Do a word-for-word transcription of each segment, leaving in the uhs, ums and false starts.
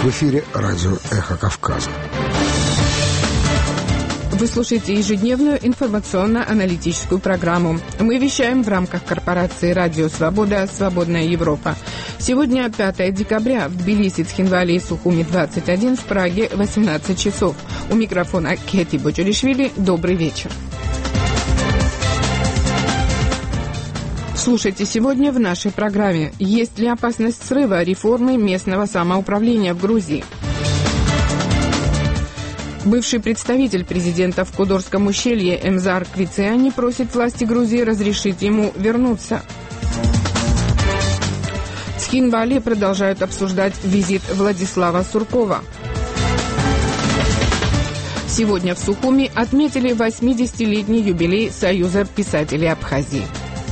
В эфире радио «Эхо Кавказа». Вы слушаете ежедневную информационно-аналитическую программу. Мы вещаем в рамках корпорации «Радио Свобода. Свободная Европа». Сегодня пятое декабря. В Тбилиси, Цхинвале и Сухуми двадцать один, в Праге восемнадцать часов. У микрофона Кэти Боджелишвили. Добрый вечер. Слушайте сегодня в нашей программе. Есть ли опасность срыва реформы местного самоуправления в Грузии? Бывший представитель президента в Кудорском ущелье Эмзар Квициани просит власти Грузии разрешить ему вернуться. В Цхинвале продолжают обсуждать визит Владислава Суркова. Сегодня в Сухуми отметили восьмидесятилетний юбилей Союза писателей Абхазии.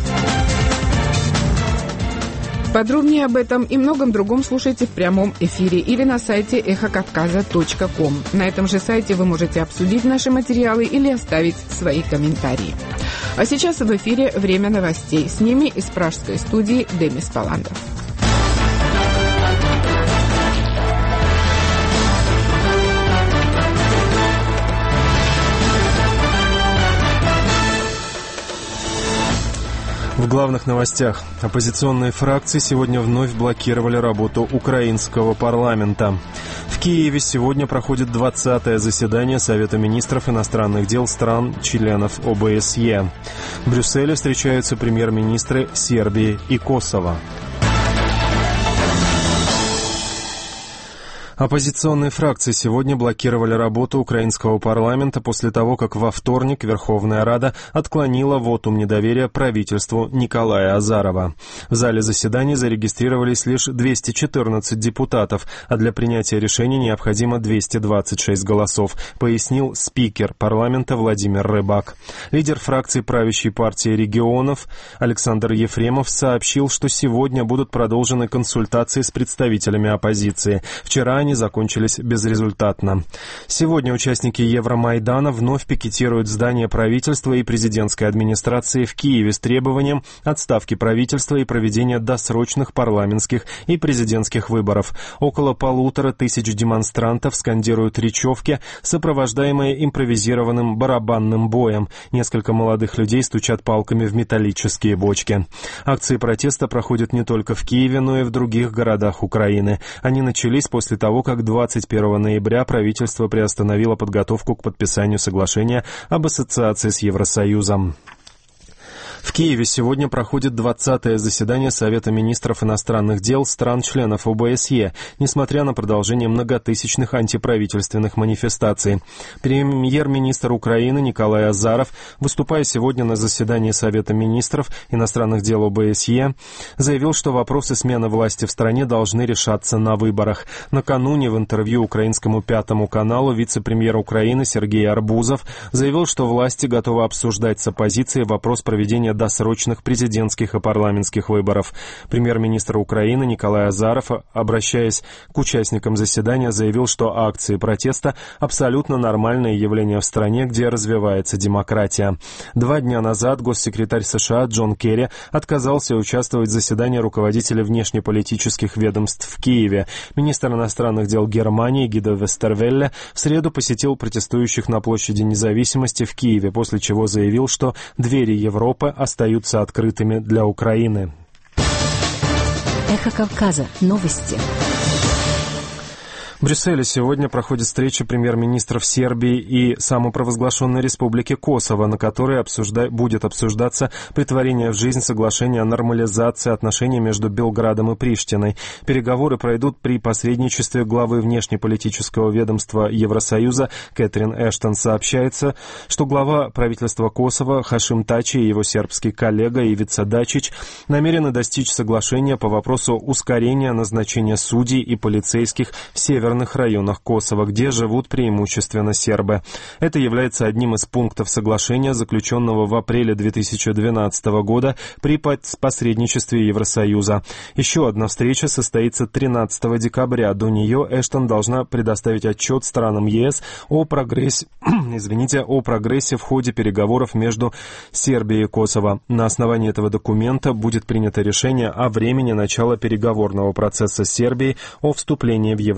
Подробнее об этом и многом другом слушайте в прямом эфире или на сайте эхо кавказа точка ком. На этом же сайте вы можете обсудить наши материалы или оставить свои комментарии. А сейчас в эфире время новостей. С ними из пражской студии Демис Паландов. В главных новостях. Оппозиционные фракции сегодня вновь блокировали работу украинского парламента. В Киеве сегодня проходит двадцатое заседание Совета министров иностранных дел стран-членов О Бэ С Е. В Брюсселе встречаются премьер-министры Сербии и Косово. Оппозиционные фракции сегодня блокировали работу украинского парламента после того, как во вторник Верховная Рада отклонила вотум недоверия правительству Николая Азарова. В зале заседаний зарегистрировались лишь двести четырнадцать депутатов, а для принятия решения необходимо двести двадцать шесть голосов, пояснил спикер парламента Владимир Рыбак. Лидер фракции правящей партии регионов Александр Ефремов сообщил, что сегодня будут продолжены консультации с представителями оппозиции. Вчера они закончились безрезультатно. Сегодня участники Евромайдана вновь пикетируют здание правительства и президентской администрации в Киеве с требованием отставки правительства и проведения досрочных парламентских и президентских выборов. Около полутора тысяч демонстрантов скандируют речевки, сопровождаемые импровизированным барабанным боем. Несколько молодых людей стучат палками в металлические бочки. Акции протеста проходят не только в Киеве, но и в других городах Украины. Они начались после того, как двадцать первого ноября правительство приостановило подготовку к подписанию соглашения об ассоциации с Евросоюзом. В Киеве сегодня проходит двадцатое заседание Совета министров иностранных дел стран-членов О Бэ С Е, несмотря на продолжение многотысячных антиправительственных манифестаций. Премьер-министр Украины Николай Азаров, выступая сегодня на заседании Совета министров иностранных дел О Бэ С Е, заявил, что вопросы смены власти в стране должны решаться на выборах. Накануне в интервью украинскому Пятому каналу вице-премьер Украины Сергей Арбузов заявил, что власти готовы обсуждать с оппозицией вопрос проведения досрочных президентских и парламентских выборов. Премьер-министр Украины Николай Азаров, обращаясь к участникам заседания, заявил, что акции протеста – абсолютно нормальное явление в стране, где развивается демократия. Два дня назад госсекретарь США Джон Керри отказался участвовать в заседании руководителей внешнеполитических ведомств в Киеве. Министр иностранных дел Германии Гидо Вестервелле в среду посетил протестующих на площади Независимости в Киеве, после чего заявил, что двери Европы остаются открытыми для Украины. Эхо Кавказа. Новости. В Брюсселе сегодня проходит встреча премьер-министров Сербии и самопровозглашенной республики Косово, на которой обсужда... будет обсуждаться претворение в жизнь соглашения о нормализации отношений между Белградом и Приштиной. Переговоры пройдут при посредничестве главы внешнеполитического ведомства Евросоюза Кэтрин Эштон. Сообщается, что глава правительства Косово Хашим Тачи и его сербский коллега Ивица Дачич намерены достичь соглашения по вопросу ускорения назначения судей и полицейских в северном районах Косово, где живут преимущественно сербы. Это является одним из пунктов соглашения, заключенного в апреле две тысячи двенадцатого года при посредничестве Евросоюза. Еще одна встреча состоится тринадцатого декабря. До нее Эштон должна предоставить отчет странам Е С о прогрессе, извините, о прогрессе в ходе переговоров между Сербией и Косово. На основании этого документа будет принято решение о времени начала переговорного процесса с Сербией о вступлении в Евросоюз.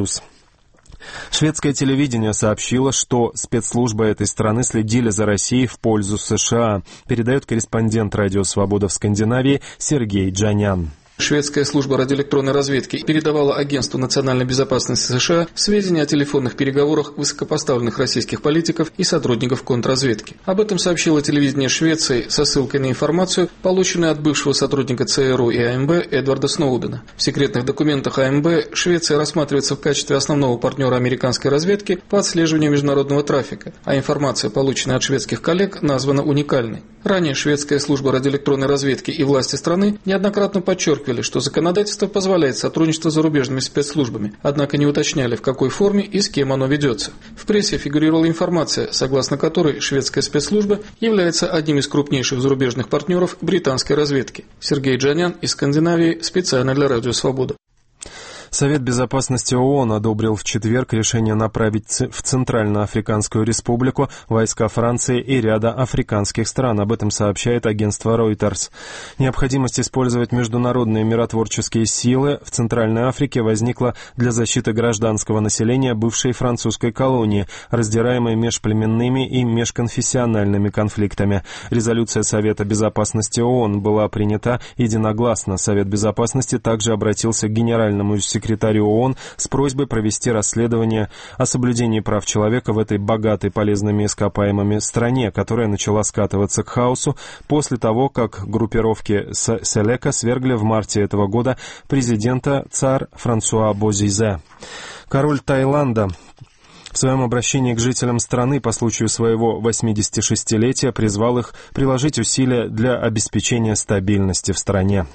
плюс. Шведское телевидение сообщило, что спецслужбы этой страны следили за Россией в пользу США, передает корреспондент «Радио Свобода» в Скандинавии Сергей Джанян. Шведская служба радиоэлектронной разведки передавала Агентству национальной безопасности США сведения о телефонных переговорах высокопоставленных российских политиков и сотрудников контрразведки. Об этом сообщило телевидение Швеции со ссылкой на информацию, полученную от бывшего сотрудника ЦРУ и АМБ Эдварда Сноудена. В секретных документах АМБ Швеция рассматривается в качестве основного партнера американской разведки по отслеживанию международного трафика, а информация, полученная от шведских коллег, названа уникальной. Ранее шведская служба радиоэлектронной разведки и власти страны неоднократно подчеркивали, что законодательство позволяет сотрудничество с зарубежными спецслужбами, однако не уточняли, в какой форме и с кем оно ведется. В прессе фигурировала информация, согласно которой шведская спецслужба является одним из крупнейших зарубежных партнеров британской разведки. Сергей Джанян из Скандинавии специально для Радио Свобода. Совет безопасности ООН одобрил в четверг решение направить в Центральноафриканскую республику войска Франции и ряда африканских стран. Об этом сообщает агентство Reuters. Необходимость использовать международные миротворческие силы в Центральной Африке возникла для защиты гражданского населения бывшей французской колонии, раздираемой межплеменными и межконфессиональными конфликтами. Резолюция Совета безопасности ООН была принята единогласно. Совет безопасности также обратился к генеральному секретарю секретарю ООН с просьбой провести расследование о соблюдении прав человека в этой богатой полезными ископаемыми стране, которая начала скатываться к хаосу после того, как группировки Селека свергли в марте этого года президента ЦАР Франсуа Бозизе. Король Таиланда в своем обращении к жителям страны по случаю своего восьмидесятишестилетия призвал их приложить усилия для обеспечения стабильности в стране.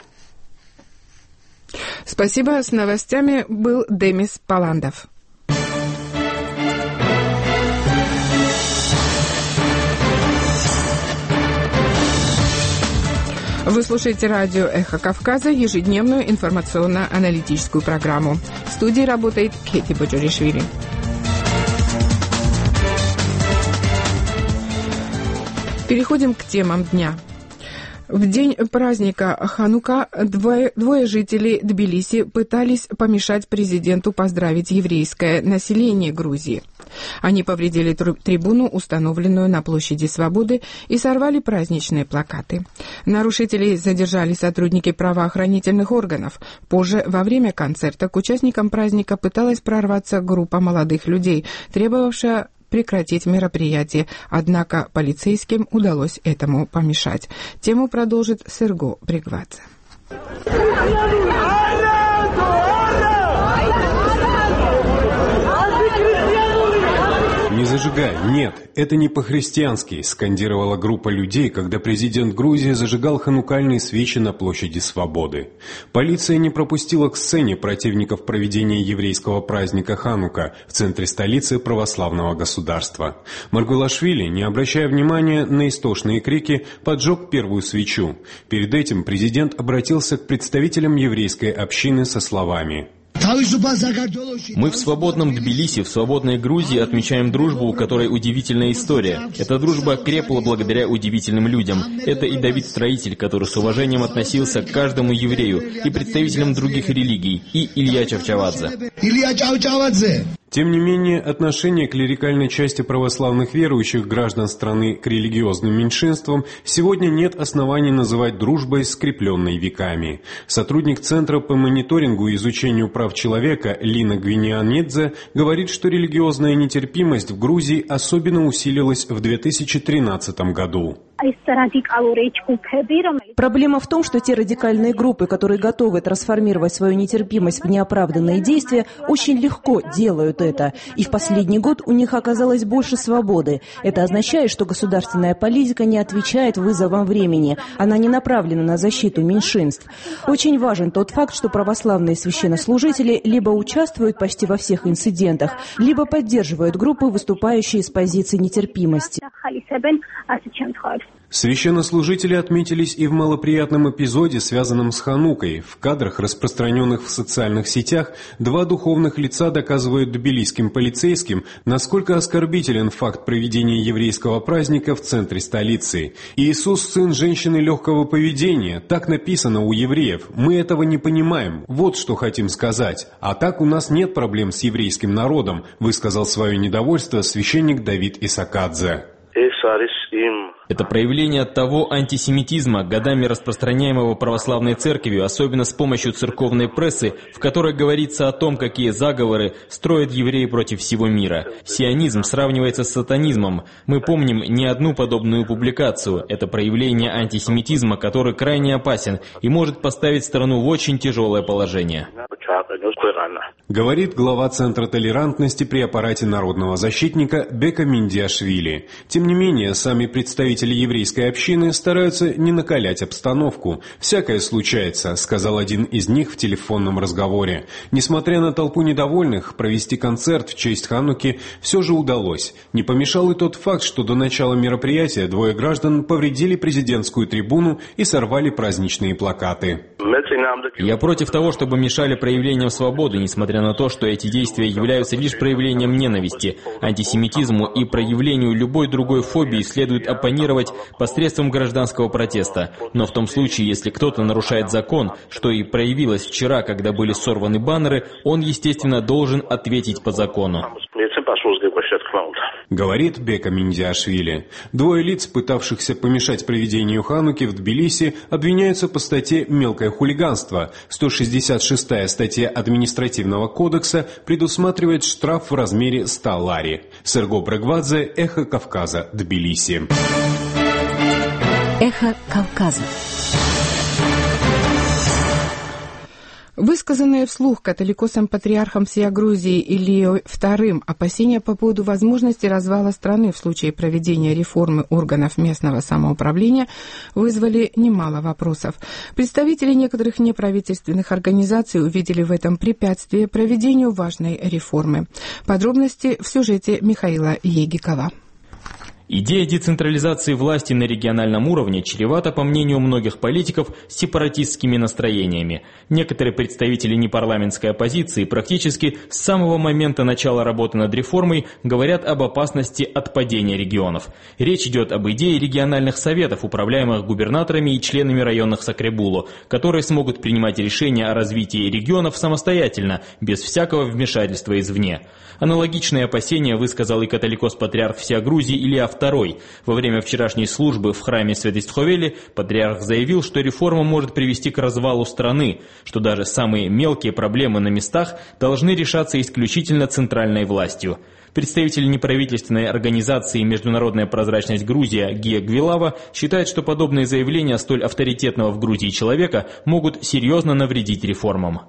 Спасибо. С новостями был Демис Паландов. Вы слушаете радио «Эхо Кавказа», ежедневную информационно-аналитическую программу. В студии работает Кети Боджоришвили. Переходим к темам дня. В день праздника Ханука двое, двое жителей Тбилиси пытались помешать президенту поздравить еврейское население Грузии. Они повредили трибуну, установленную на площади Свободы, и сорвали праздничные плакаты. Нарушителей задержали сотрудники правоохранительных органов. Позже, во время концерта, к участникам праздника пыталась прорваться группа молодых людей, требовавшая прекратить мероприятие, однако полицейским удалось этому помешать. Тему продолжит Серго Бригвадзе. «Не зажигай! Нет, это не по-христиански!» — скандировала группа людей, когда президент Грузии зажигал ханукальные свечи на площади Свободы. Полиция не пропустила к сцене противников проведения еврейского праздника Ханука в центре столицы православного государства. Маргулашвили, не обращая внимания на истошные крики, поджег первую свечу. Перед этим президент обратился к представителям еврейской общины со словами: «Мы в свободном Тбилиси, в свободной Грузии отмечаем дружбу, у которой удивительная история. Эта дружба крепла благодаря удивительным людям. Это и Давид Строитель, который с уважением относился к каждому еврею, и представителям других религий, и Илья Чавчавадзе». Тем не менее, отношение клерикальной части православных верующих граждан страны к религиозным меньшинствам сегодня нет оснований называть дружбой, скрепленной веками. Сотрудник Центра по мониторингу и изучению прав человека Лина Гвинианидзе говорит, что религиозная нетерпимость в Грузии особенно усилилась в две тысячи тринадцатом году. Проблема в том, что те радикальные группы, которые готовы трансформировать свою нетерпимость в неоправданные действия, очень легко делают это. И в последний год у них оказалось больше свободы. Это означает, что государственная политика не отвечает вызовам времени. Она не направлена на защиту меньшинств. Очень важен тот факт, что православные священнослужители либо участвуют почти во всех инцидентах, либо поддерживают группы, выступающие с позиции нетерпимости. Священнослужители отметились и в малоприятном эпизоде, связанном с Ханукой. В кадрах, распространенных в социальных сетях, два духовных лица доказывают тбилисским полицейским, насколько оскорбителен факт проведения еврейского праздника в центре столицы. «Иисус – сын женщины легкого поведения», так написано у евреев. Мы этого не понимаем. Вот что хотим сказать. А так у нас нет проблем с еврейским народом, высказал свое недовольство священник Давид Исакадзе. Это проявление того антисемитизма, годами распространяемого православной церковью, особенно с помощью церковной прессы, в которой говорится о том, какие заговоры строят евреи против всего мира. Сионизм сравнивается с сатанизмом. Мы помним не одну подобную публикацию. Это проявление антисемитизма, который крайне опасен и может поставить страну в очень тяжелое положение. Говорит глава Центра толерантности при аппарате народного защитника Бека Миндиашвили. Тем не менее, сами представители еврейской общины стараются не накалять обстановку. «Всякое случается», — сказал один из них в телефонном разговоре. Несмотря на толпу недовольных, провести концерт в честь Хануки все же удалось. Не помешал и тот факт, что до начала мероприятия двое граждан повредили президентскую трибуну и сорвали праздничные плакаты. Я против того, чтобы мешали проявлениям свободы, несмотря на то, что эти действия являются лишь проявлением ненависти, антисемитизму и проявлению любой другой фобии следует оппонировать посредством гражданского протеста. Но в том случае, если кто-то нарушает закон, что и проявилось вчера, когда были сорваны баннеры, он, естественно, должен ответить по закону. Говорит Бека Миндиашвили. Двое лиц, пытавшихся помешать проведению Хануки в Тбилиси, обвиняются по статье «Мелкое хулиганство». сто шестьдесят шестая статья Административного кодекса предусматривает штраф в размере ста лари. Серго Брегвадзе, Эхо Кавказа, Тбилиси. Эхо Кавказа. Высказанные вслух католикосом-патриархом всея Грузии Ильей вторым опасения по поводу возможности развала страны в случае проведения реформы органов местного самоуправления вызвали немало вопросов. Представители некоторых неправительственных организаций увидели в этом препятствие проведению важной реформы. Подробности в сюжете Михаила Егикова. Идея децентрализации власти на региональном уровне чревата, по мнению многих политиков, сепаратистскими настроениями. Некоторые представители непарламентской оппозиции практически с самого момента начала работы над реформой говорят об опасности отпадения регионов. Речь идет об идее региональных советов, управляемых губернаторами и членами районных Сакребулу, которые смогут принимать решения о развитии регионов самостоятельно, без всякого вмешательства извне. Аналогичные опасения высказал и католикос-патриарх всея Грузии Илья второй. Во время вчерашней службы в храме Святославели патриарх заявил, что реформа может привести к развалу страны, что даже самые мелкие проблемы на местах должны решаться исключительно центральной властью. Представитель неправительственной организации «Международная прозрачность Грузия» Гия Гвилава считает, что подобные заявления столь авторитетного в Грузии человека могут серьезно навредить реформам.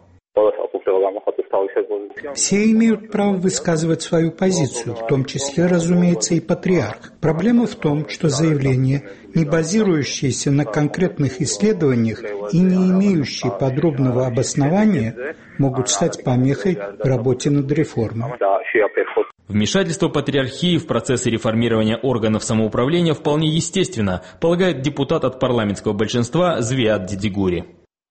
Все имеют право высказывать свою позицию, в том числе, разумеется, и патриарх. Проблема в том, что заявления, не базирующиеся на конкретных исследованиях и не имеющие подробного обоснования, могут стать помехой в работе над реформой. Вмешательство патриархии в процессы реформирования органов самоуправления вполне естественно, полагает депутат от парламентского большинства Звиат Дидигури.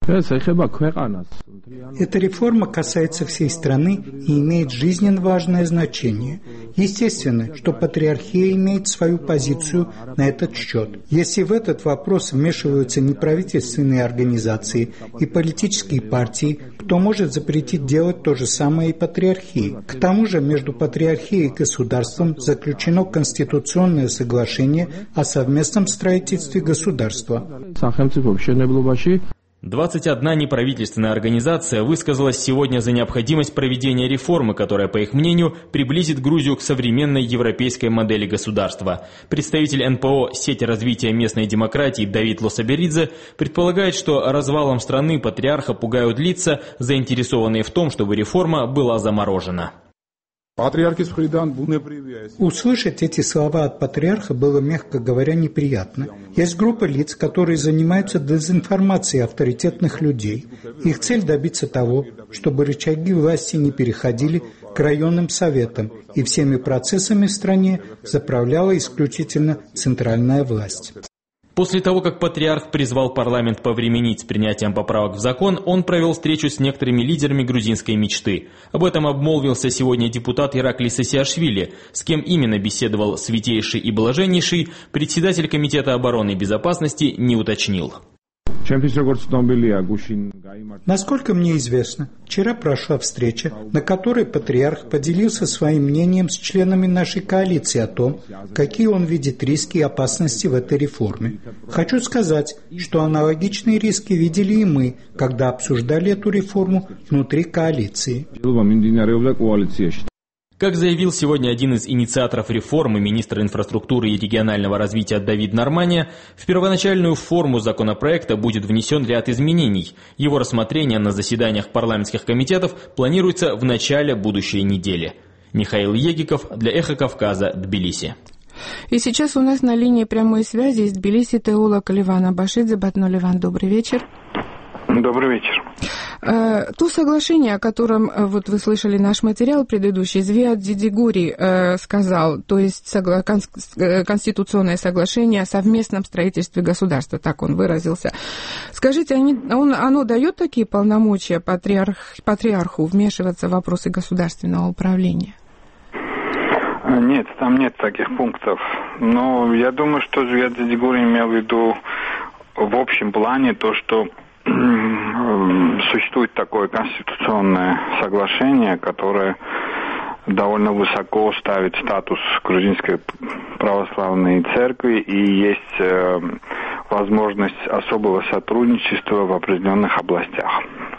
Эта реформа касается всей страны и имеет жизненно важное значение. Естественно, что патриархия имеет свою позицию на этот счет. Если в этот вопрос вмешиваются неправительственные организации и политические партии, кто может запретить делать то же самое и патриархии? К тому же между патриархией и государством заключено конституционное соглашение о совместном строительстве государства. двадцать одна неправительственная организация высказалась сегодня за необходимость проведения реформы, которая, по их мнению, приблизит Грузию к современной европейской модели государства. Представитель эн пэ о «Сеть развития местной демократии» Давид Лосаберидзе предполагает, что развалом страны патриарха пугают лица, заинтересованные в том, чтобы реформа была заморожена. Услышать эти слова от патриарха было, мягко говоря, неприятно. Есть группа лиц, которые занимаются дезинформацией авторитетных людей. Их цель добиться того, чтобы рычаги власти не переходили к районным советам, и всеми процессами в стране заправляла исключительно центральная власть. После того, как патриарх призвал парламент повременить с принятием поправок в закон, он провел встречу с некоторыми лидерами грузинской мечты. Об этом обмолвился сегодня депутат Ираклис Саакашвили. С кем именно беседовал святейший и блаженнейший, председатель Комитета обороны и безопасности не уточнил. Насколько мне известно, вчера прошла встреча, на которой патриарх поделился своим мнением с членами нашей коалиции о том, какие он видит риски и опасности в этой реформе. Хочу сказать, что аналогичные риски видели и мы, когда обсуждали эту реформу внутри коалиции. Как заявил сегодня один из инициаторов реформы, министр инфраструктуры и регионального развития Давид Нормания, в первоначальную форму законопроекта будет внесен ряд изменений. Его рассмотрение на заседаниях парламентских комитетов планируется в начале будущей недели. Михаил Егиков для «Эхо Кавказа», Тбилиси. И сейчас у нас на линии прямой связи из Тбилиси теолог Ливан Абашидзе. Батно Ливан, добрый вечер. Добрый вечер. Э, то соглашение, о котором вот вы слышали наш материал предыдущий, Звиат Дидигури э, сказал, то есть согла- кон- конституционное соглашение о совместном строительстве государства, так он выразился. Скажите, они, он, оно дает такие полномочия патриарх, патриарху вмешиваться в вопросы государственного управления? Нет, там нет таких пунктов. Но я думаю, что Звиат Дидигури имел в виду в общем плане то, что существует такое конституционное соглашение, которое довольно высоко ставит статус грузинской православной церкви, и есть э, возможность особого сотрудничества в определенных областях.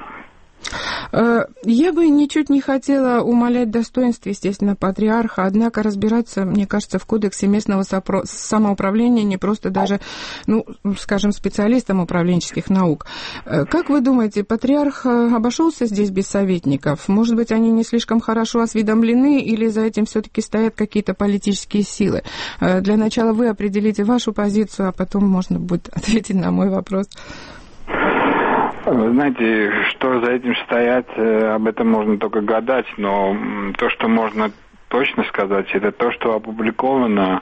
Я бы ничуть не хотела умалять достоинство, естественно, патриарха, однако разбираться, мне кажется, в кодексе местного самоуправления не просто даже, ну, скажем, специалистам управленческих наук. Как вы думаете, патриарх обошелся здесь без советников? Может быть, они не слишком хорошо осведомлены или за этим все-таки стоят какие-то политические силы? Для начала вы определите вашу позицию, а потом можно будет ответить на мой вопрос. Вы знаете, что за этим стоять, об этом можно только гадать, но то, что можно точно сказать, это то, что опубликовано,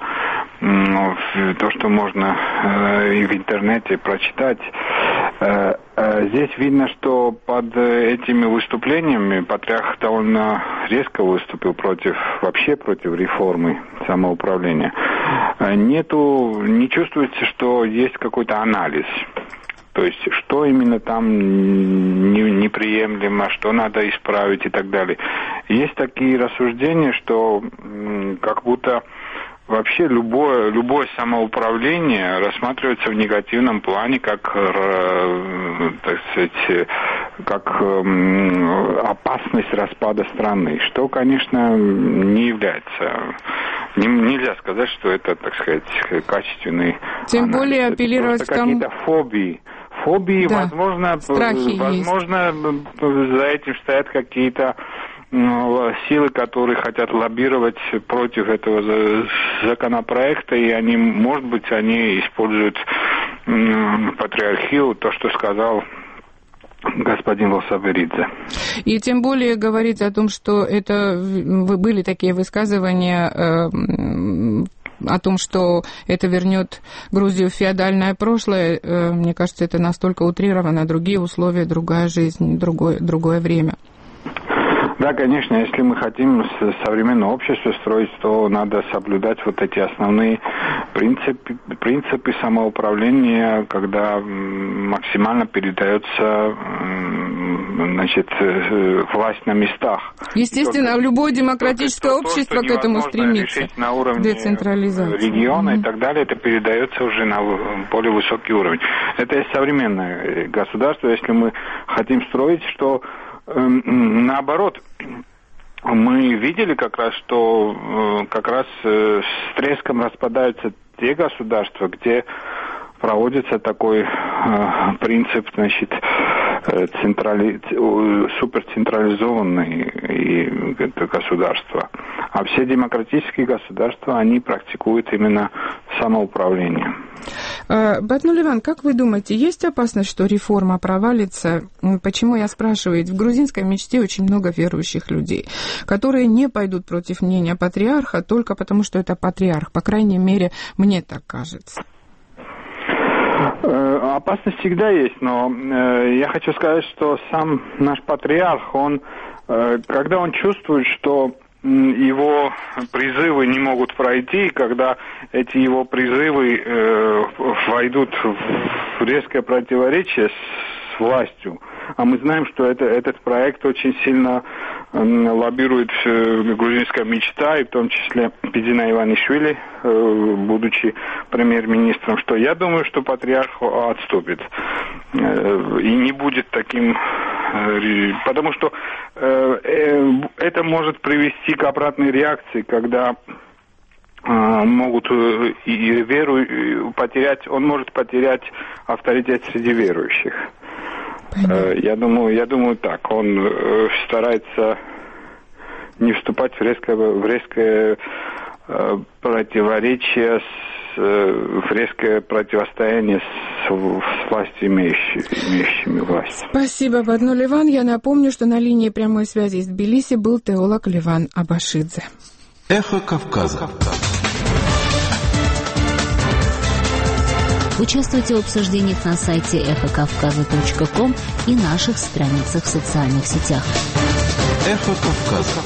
то, что можно и в интернете прочитать. Здесь видно, что под этими выступлениями патриарх довольно резко выступил против, вообще против реформы самоуправления. Нету, не чувствуется, что есть какой-то анализ. То есть, что именно там неприемлемо, что надо исправить и так далее. Есть такие рассуждения, что как будто вообще любое, любое самоуправление рассматривается в негативном плане как, так сказать, как опасность распада страны, что, конечно, не является... Нельзя сказать, что это, так сказать, качественный Тем анализ. Более апеллировать это там... какие-то фобии. Фобии, да. возможно, возможно за этим стоят какие-то ну, силы, которые хотят лоббировать против этого законопроекта, и они, может быть, они используют м, патриархию, то, что сказал господин Волсаберидзе. И тем более говорить о том, что это были такие высказывания э, о том, что это вернет Грузию в феодальное прошлое, э, мне кажется, это настолько утрировано, другие условия, другая жизнь, другое, другое время. Да, конечно, если мы хотим современное общество строить, то надо соблюдать вот эти основные принципы, принципы самоуправления, когда максимально передается, значит, власть на местах. Естественно, только, любое демократическое то, общество то, к этому стремится. На уровне региона mm-hmm. и так далее, это передается уже на более высокий уровень. Это современное государство, если мы хотим строить, что наоборот, мы видели как раз, что как раз с треском распадаются те государства, где проводится такой принцип, значит, централи... суперцентрализованное государство. А все демократические государства, они практикуют именно самоуправление. Батно Ливан, как вы думаете, есть опасность, что реформа провалится? Почему я спрашиваю? Ведь в грузинской мечте очень много верующих людей, которые не пойдут против мнения патриарха только потому, что это патриарх. По крайней мере, мне так кажется. Опасность всегда есть, но я хочу сказать, что сам наш патриарх, он, когда он чувствует, что его призывы не могут пройти, когда эти его призывы войдут в резкое противоречие с властью, а мы знаем, что это, этот проект очень сильно э, лоббирует э, грузинская мечта, и в том числе Бидзина Иванишвили, э, будучи премьер-министром, что я думаю, что патриарх отступит. Э, и не будет таким... Э, потому что э, э, это может привести к обратной реакции, когда э, могут э, и веру и потерять, он может потерять авторитет среди верующих. Я думаю, я думаю так. Он э, старается не вступать в резкое, в резкое э, противоречие, с, э, в резкое противостояние с, с властью имеющими, имеющими власть. Спасибо, Бадну Ливан. Я напомню, что на линии прямой связи из Тбилиси был теолог Ливан Абашидзе. Эхо Кавказа. Участвуйте в обсуждениях на сайте эхо кавказа точка ком и наших страницах в социальных сетях. Эхо Кавказа.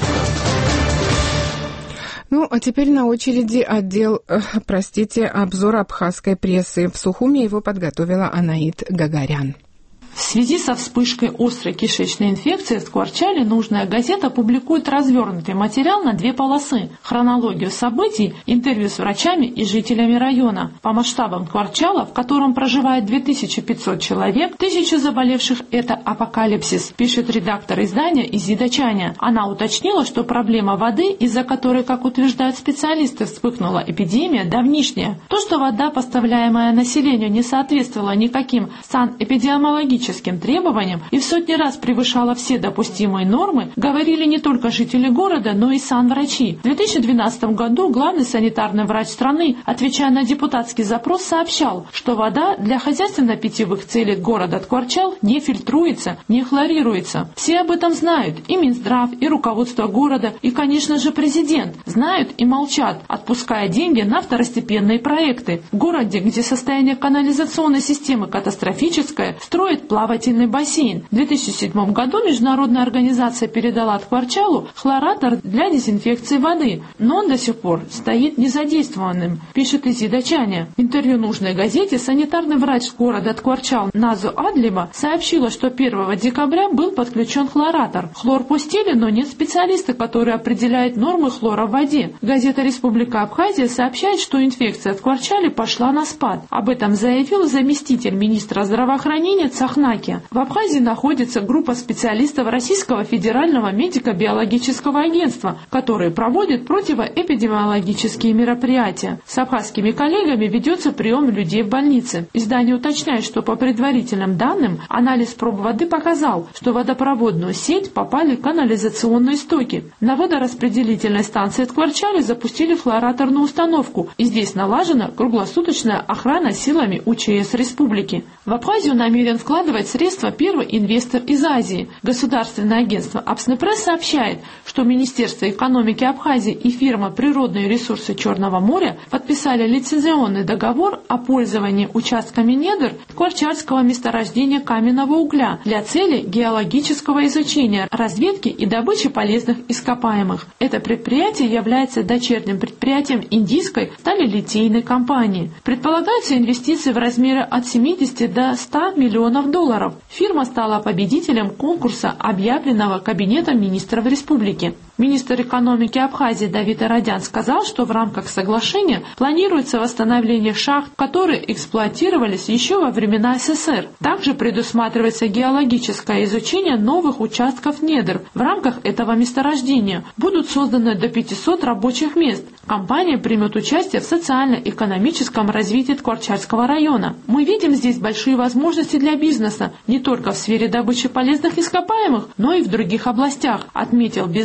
Ну, а теперь на очереди отдел, э, простите, обзор абхазской прессы. В Сухуме его подготовила Анаит Гагарян. В связи со вспышкой острой кишечной инфекции в Ткварчале нужная газета публикует развернутый материал на две полосы, хронологию событий, интервью с врачами и жителями района. По масштабам Ткварчала, в котором проживает две тысячи пятьсот человек, тысячу заболевших – это апокалипсис, пишет редактор издания Изида Чаня. Она уточнила, что проблема воды, из-за которой, как утверждают специалисты, вспыхнула эпидемия, давнишняя. То, что вода, поставляемая населению, не соответствовала никаким санэпидемиологическим требованиям и в сотни раз превышала все допустимые нормы, говорили не только жители города, но и санврачи. В две тысячи двенадцатом году главный санитарный врач страны, отвечая на депутатский запрос, сообщал, что вода для хозяйственно-питьевых целей города Ткварчал не фильтруется, не хлорируется. Все об этом знают, и Минздрав, и руководство города, и, конечно же, президент. Знают и молчат, отпуская деньги на второстепенные проекты. В городе, где состояние канализационной системы катастрофическое, строят плавательный бассейн. В две тысячи седьмом году международная организация передала Ткварчалу хлоратор для дезинфекции воды, но он до сих пор стоит незадействованным, пишет Изида Чаня. В интервью нужной газете санитарный врач города Ткварчал Назу Адлиба сообщила, что первого декабря был подключен хлоратор. Хлор пустили, но нет специалиста, который определяет нормы хлора в воде. Газета «Республика Абхазия» сообщает, что инфекция в Ткварчале пошла на спад. Об этом заявил заместитель министра здравоохранения Цахнаки. В Абхазии находится группа специалистов Российского федерального медико-биологического агентства, которые проводят противоэпидемиологические мероприятия. С абхазскими коллегами ведется прием людей в больнице. Издание уточняет, что по предварительным данным анализ проб воды показал, что в водопроводную сеть попали канализационные стоки. На водораспределительной станции Ткварчале запустили хлораторную установку, и здесь налажена круглосуточная охрана силами УЧС республики. В Абхазию намерен вкладывать средства первый инвестор из Азии. Государственное агентство Абснепресс сообщает, что Министерство экономики Абхазии и фирма «Природные ресурсы Черного моря» подписали лицензионный договор о пользовании участками недр Ткварчальского месторождения каменного угля для цели геологического изучения, разведки и добычи полезных ископаемых. Это предприятие является дочерним предприятием индийской сталелитейной компании. Предполагаются инвестиции в размере от семидесяти до ста миллионов долларов. Фирма стала победителем конкурса, объявленного Кабинетом министров республики. Министр экономики Абхазии Давид Арадян сказал, что в рамках соглашения планируется восстановление шахт, которые эксплуатировались еще во времена СССР. Также предусматривается геологическое изучение новых участков недр. В рамках этого месторождения будут созданы до пятисот рабочих мест. Компания примет участие в социально-экономическом развитии Ткварчальского района. Мы видим здесь большие возможности для бизнеса, не только в сфере добычи полезных ископаемых, но и в других областях, отметил бизнесмен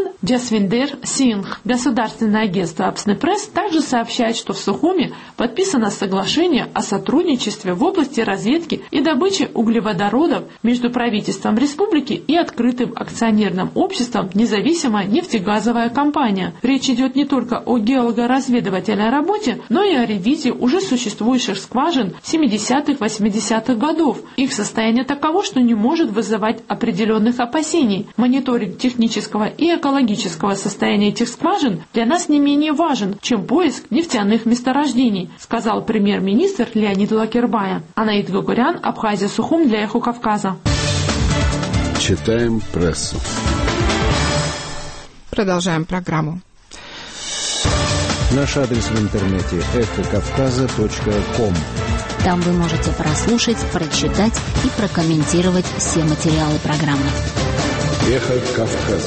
Джан Джасвиндер Сингх. Государственное агентство Апсны Пресс также сообщает, что в Сухуми подписано соглашение о сотрудничестве в области разведки и добычи углеводородов между правительством республики и открытым акционерным обществом «Независимая нефтегазовая компания». Речь идет не только о геологоразведывательной работе, но и о ревизии уже существующих скважин семидесятых-восьмидесятых годов. Их состояние таково, что не может вызывать определенных опасений. Мониторинг технического и экологического состояния этих скважин для нас не менее важен, чем поиск нефтяных месторождений, сказал премьер-министр Леонид Лакербая. Анаид Гугурян, Абхазия, Сухум для Эхо Кавказа. Читаем прессу. Продолжаем программу. Наш адрес в интернете эхо кавказа точка ком. Там вы можете прослушать, прочитать и прокомментировать все материалы программы. Эхо Кавказа.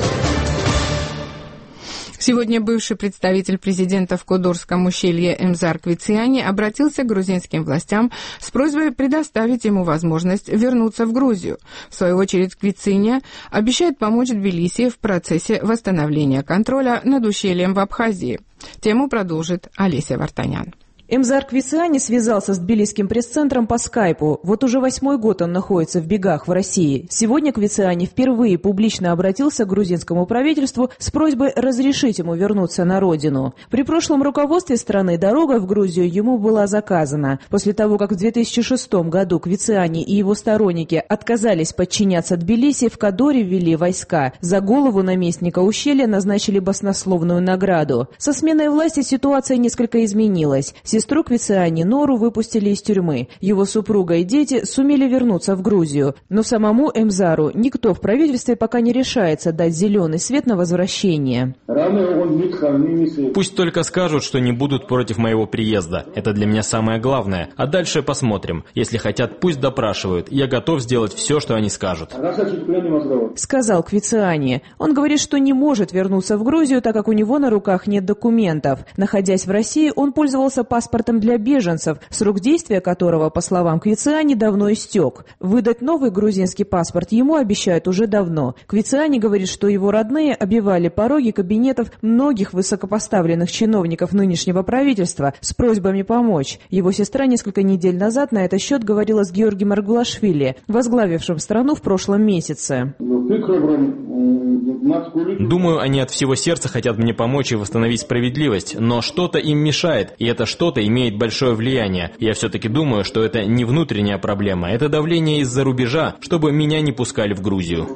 Сегодня бывший представитель президента в Кодорском ущелье Эмзар Квициани обратился к грузинским властям с просьбой предоставить ему возможность вернуться в Грузию. В свою очередь Квицини обещает помочь Тбилиси в процессе восстановления контроля над ущельем в Абхазии. Тему продолжит Олеся Вартанян. Эмзар Квициани связался с тбилисским пресс-центром по скайпу. Вот уже восьмой год он находится в бегах в России. Сегодня Квициани впервые публично обратился к грузинскому правительству с просьбой разрешить ему вернуться на родину. При прошлом руководстве страны дорога в Грузию ему была заказана. После того, как в две тысячи шестом году Квициани и его сторонники отказались подчиняться Тбилиси, в Кодоре ввели войска. За голову наместника ущелья назначили баснословную награду. Со сменой власти ситуация несколько изменилась. Сестру Квициани Нору выпустили из тюрьмы. Его супруга и дети сумели вернуться в Грузию. Но самому Эмзару никто в правительстве пока не решается дать зеленый свет на возвращение. Пусть только скажут, что не будут против моего приезда. Это для меня самое главное. А дальше посмотрим. Если хотят, пусть допрашивают. Я готов сделать все, что они скажут. Сказал Квициани. Он говорит, что не может вернуться в Грузию, так как у него на руках нет документов. Находясь в России, он пользовался паспортом паспортом для беженцев, срок действия которого, по словам Квициани, давно истек. Выдать новый грузинский паспорт ему обещают уже давно. Квициани говорит, что его родные обивали пороги кабинетов многих высокопоставленных чиновников нынешнего правительства с просьбами помочь. Его сестра несколько недель назад на этот счет говорила с Георгием Аргулашвили, возглавившим страну в прошлом месяце. Думаю, они от всего сердца хотят мне помочь и восстановить справедливость, но что-то им мешает, и это что-то имеет большое влияние. Я все-таки думаю, что это не внутренняя проблема, это давление из-за рубежа, чтобы меня не пускали в Грузию.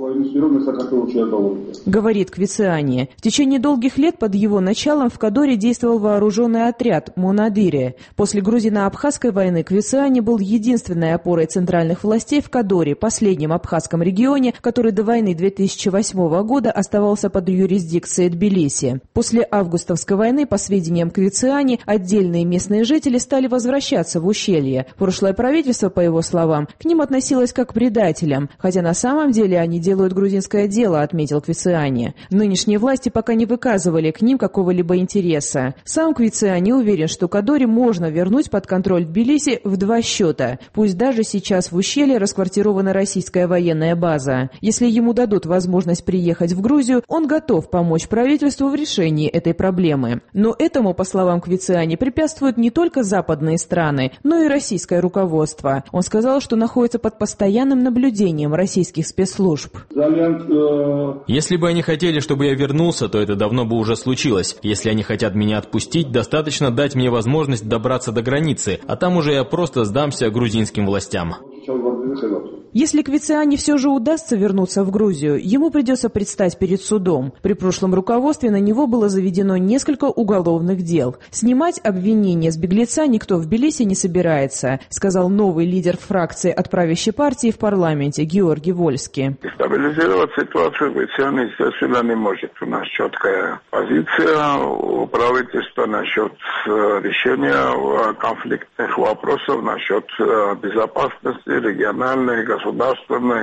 Говорит Квициани. В течение долгих лет под его началом в Кодоре действовал вооруженный отряд Мунадыри. После грузино-абхазской войны Квициани был единственной опорой центральных властей в Кодоре, последнем абхазском регионе, который до войны две тысячи восьмого года оставался под юрисдикцией Тбилиси. После августовской войны, по сведениям Квициани, отдельные местные жители стали возвращаться в ущелье. Прошлое правительство, по его словам, к ним относилось как к предателям, хотя на самом деле они делают грузинское дело, отметил Квициани. Нынешние власти пока не выказывали к ним какого-либо интереса. Сам Квициани уверен, что Кодоре можно вернуть под контроль Тбилиси в два счета, пусть даже сейчас в ущелье расквартирована российская военная база. Если ему дадут возможность приехать в Грузию, он готов помочь правительству в решении этой проблемы. Но этому, по словам Квициани, препятствуют не только западные страны, но и российское руководство. Он сказал, что находится под постоянным наблюдением российских спецслужб. Если бы они хотели, чтобы я вернулся, то это давно бы уже случилось. Если они хотят меня отпустить, достаточно дать мне возможность добраться до границы, а там уже я просто сдамся грузинским властям. Если Квициани все же удастся вернуться в Грузию, ему придется предстать перед судом. При прошлом руководстве на него было заведено несколько уголовных дел. Снимать обвинения с беглеца никто в Тбилиси не собирается, сказал новый лидер фракции от правящей партии в парламенте Георгий Вольский. Стабилизировать ситуацию Квициани, естественно, не может. У нас четкая позиция у правительства насчет решения конфликтных вопросов, насчет безопасности региональной, государственной,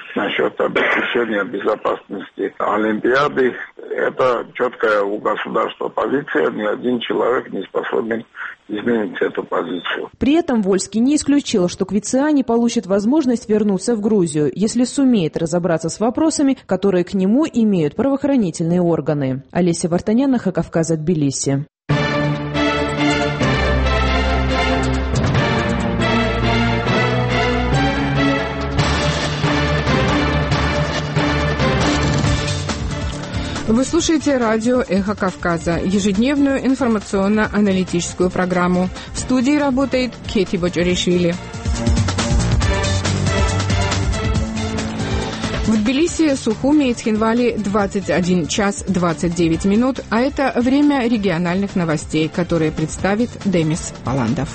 насчет обеспечения безопасности Олимпиады. Это четкая у государства позиция, ни один человек не способен изменить эту позицию. При этом Вольский не исключил, что Квициани получит возможность вернуться в Грузию, если сумеет разобраться с вопросами, которые к нему имеют правоохранительные органы. Олеся Вартанян, эхо Кавказа, Тбилиси. Вы слушаете радио «Эхо Кавказа», ежедневную информационно-аналитическую программу. В студии работает Кети Бочаришвили. В Тбилиси, Сухуми и Цхинвали двадцать один час двадцать девять минут, а это время региональных новостей, которые представит Демис Паландов.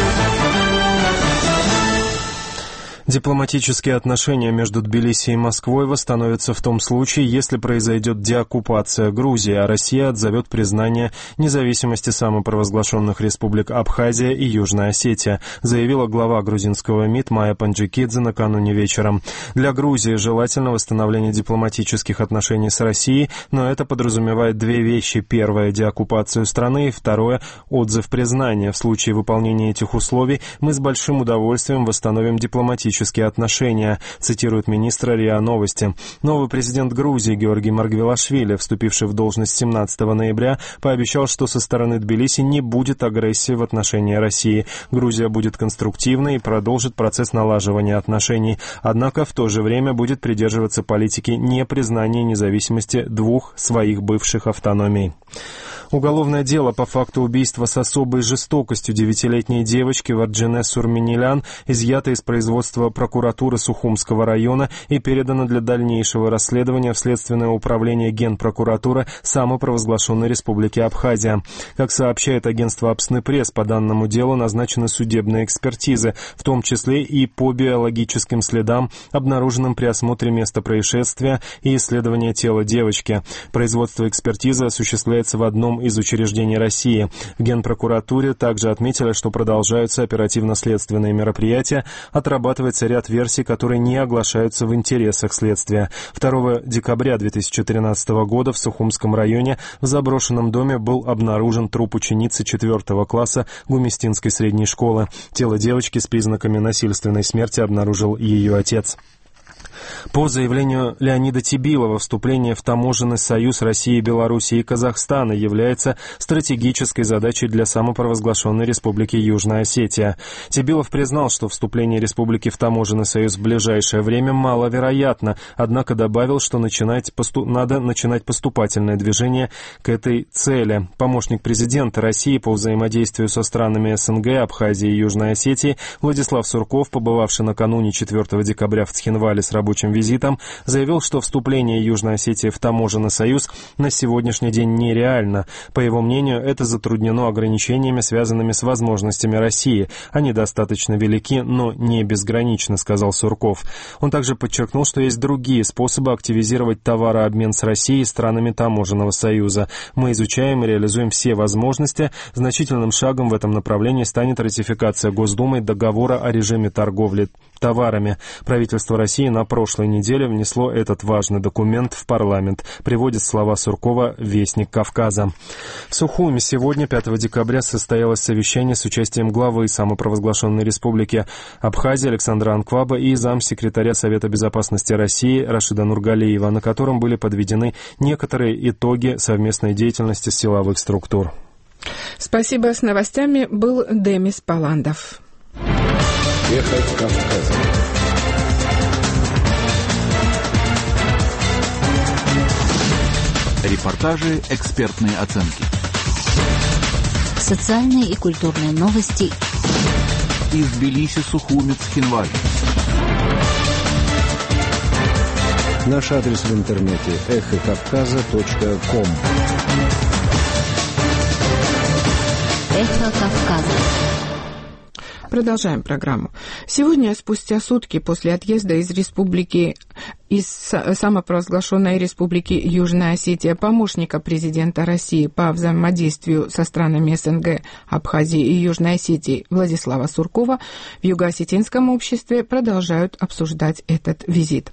Дипломатические отношения между Тбилиси и Москвой восстановятся в том случае, если произойдет деоккупация Грузии, а Россия отзовет признание независимости самопровозглашенных республик Абхазия и Южная Осетия, заявила глава грузинского МИД Майя Панджикидзе накануне вечером. Для Грузии желательно восстановление дипломатических отношений с Россией, но это подразумевает две вещи. Первое – деоккупацию страны, и второе – отзыв признания. В случае выполнения этих условий мы с большим удовольствием восстановим дипломатические отношения, цитирует министр РИА Новости. Новый президент Грузии Георгий Маргвелашвили, вступивший в должность семнадцатого ноября, пообещал, что со стороны Тбилиси не будет агрессии в отношении России. Грузия будет конструктивной и продолжит процесс налаживания отношений, однако в то же время будет придерживаться политики непризнания независимости двух своих бывших автономий. Уголовное дело по факту убийства с особой жестокостью девятилетней девочки Варджине Сурминилян изъято из производства прокуратуры Сухумского района и передано для дальнейшего расследования в Следственное управление Генпрокуратуры самопровозглашенной Республики Абхазия. Как сообщает агентство Абсны Пресс, по данному делу назначены судебные экспертизы, в том числе и по биологическим следам, обнаруженным при осмотре места происшествия и исследовании тела девочки. Производство экспертизы осуществляется в одном из учреждений России. В Генпрокуратуре также отметили, что продолжаются оперативно-следственные мероприятия, отрабатывается ряд версий, которые не оглашаются в интересах следствия. второго декабря две тысячи тринадцатого года в Сухумском районе в заброшенном доме был обнаружен труп ученицы четвертого класса Гуместинской средней школы. Тело девочки с признаками насильственной смерти обнаружил ее отец. По заявлению Леонида Тибилова, вступление в таможенный союз России, Белоруссии и Казахстана является стратегической задачей для самопровозглашенной Республики Южная Осетия. Тибилов признал, что вступление республики в таможенный союз в ближайшее время маловероятно, однако добавил, что начинать посту... надо начинать поступательное движение к этой цели. Помощник президента России по взаимодействию со странами СНГ, Абхазии и Южной Осетии Владислав Сурков, побывавший накануне четвертого декабря в Цхинвале с рабочим визитом, заявил, что вступление Южной Осетии в таможенный союз на сегодняшний день нереально. По его мнению, это затруднено ограничениями, связанными с возможностями России. Они достаточно велики, но не безграничны, сказал Сурков. Он также подчеркнул, что есть другие способы активизировать товарообмен с Россией и странами таможенного союза. Мы изучаем и реализуем все возможности. Значительным шагом в этом направлении станет ратификация Госдумой договора о режиме торговли товарами. Правительство России на прошлой неделе внесло этот важный документ в парламент, приводит слова Суркова «Вестник Кавказа». В Сухуми сегодня, пятого декабря, состоялось совещание с участием главы самопровозглашенной Республики Абхазия Александра Анкваба и замсекретаря Совета Безопасности России Рашида Нургалиева, на котором были подведены некоторые итоги совместной деятельности силовых структур. Спасибо. С новостями был Демис Паландов. Эхо Кавказа. Репортажи, экспертные оценки. Социальные и культурные новости. Из Тбилиси, Сухуми, Цхинвали. Наш адрес в интернете эхо кавказа точка ком. Эхо Кавказа. Продолжаем программу. Сегодня, спустя сутки после отъезда из республики, из самопровозглашенной Республики Южная Осетия помощника президента России по взаимодействию со странами СНГ, Абхазии и Южной Осетии Владислава Суркова, в юго-осетинском обществе продолжают обсуждать этот визит.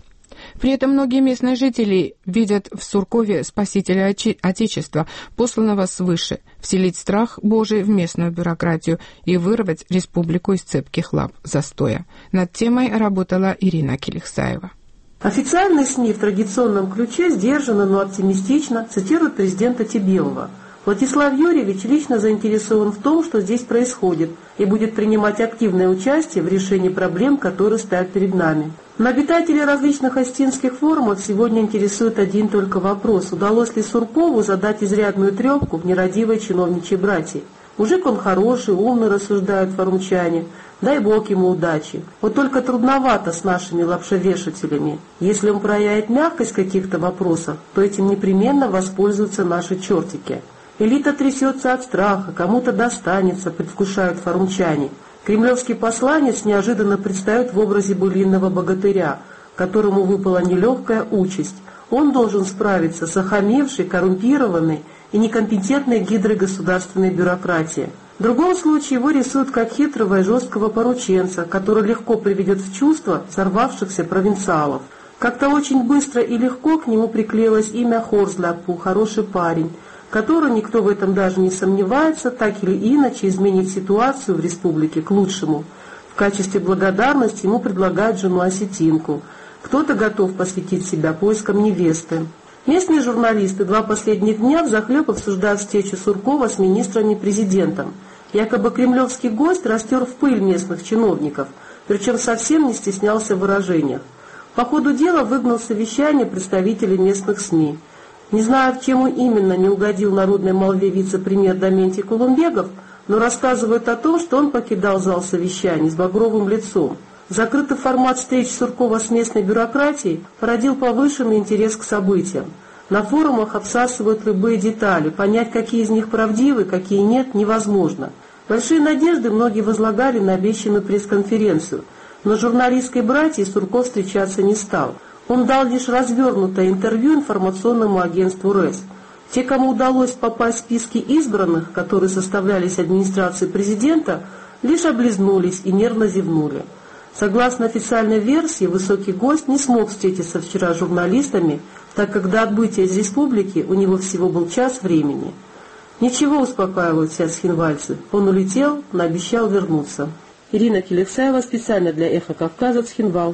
При этом многие местные жители видят в Суркове спасителя Отечества, посланного свыше, вселить страх Божий в местную бюрократию и вырвать республику из цепких лап застоя. Над темой работала Ирина Келихсаева. Официальные СМИ в традиционном ключе сдержанно, но оптимистично цитируют президента Тибелова. Владислав Юрьевич лично заинтересован в том, что здесь происходит, и будет принимать активное участие в решении проблем, которые стоят перед нами. Но обитателей различных остинских форумов сегодня интересует один только вопрос: удалось ли Суркову задать изрядную трепку в нерадивой чиновничьей братьи? Мужик он хороший, умный, рассуждают форумчане. Дай Бог ему удачи. Вот только трудновато с нашими лапшевешателями. Если он проявит мягкость в каких-то вопросах, то этим непременно воспользуются наши чертики. Элита трясется от страха, кому-то достанется, предвкушают форумчане. Кремлевский посланец неожиданно предстает в образе былинного богатыря, которому выпала нелегкая участь. Он должен справиться с охамевшей, коррумпированной и некомпетентной гидрой государственной бюрократии. В другом случае его рисуют как хитрого и жесткого порученца, который легко приведет в чувство взорвавшихся провинциалов. Как-то очень быстро и легко к нему приклеилось имя Хорзляпу, хороший парень, который, никто в этом даже не сомневается, так или иначе изменит ситуацию в республике к лучшему. В качестве благодарности ему предлагают жену-осетинку. Кто-то готов посвятить себя поискам невесты. Местные журналисты два последних дня взахлеб обсуждают встречу Суркова с министром и президентом. Якобы кремлевский гость растер в пыль местных чиновников, причем совсем не стеснялся в выражениях. По ходу дела выгнал совещание представителей местных СМИ. Не знаю, чему именно не угодил народной молве вице-премьер Даментий Кулумбегов, но рассказывают о том, что он покидал зал совещаний с багровым лицом. Закрытый формат встреч Суркова с местной бюрократией породил повышенный интерес к событиям. На форумах обсасывают любые детали, понять, какие из них правдивы, какие нет, невозможно. Большие надежды многие возлагали на обещанную пресс-конференцию, но с журналистской братьей Сурков встречаться не стал. Он дал лишь развернутое интервью информационному агентству РЭС. Те, кому удалось попасть в списки избранных, которые составлялись администрацией президента, лишь облизнулись и нервно зевнули. Согласно официальной версии, высокий гость не смог встретиться вчера с журналистами, так как до отбытия из республики у него всего был час времени. Ничего, успокаивают все цхинвальцы. Он улетел, но обещал вернуться. Ирина Келихсаева специально для «Эхо Кавказа», Цхинвал.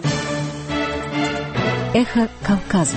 «Эхо Кавказа».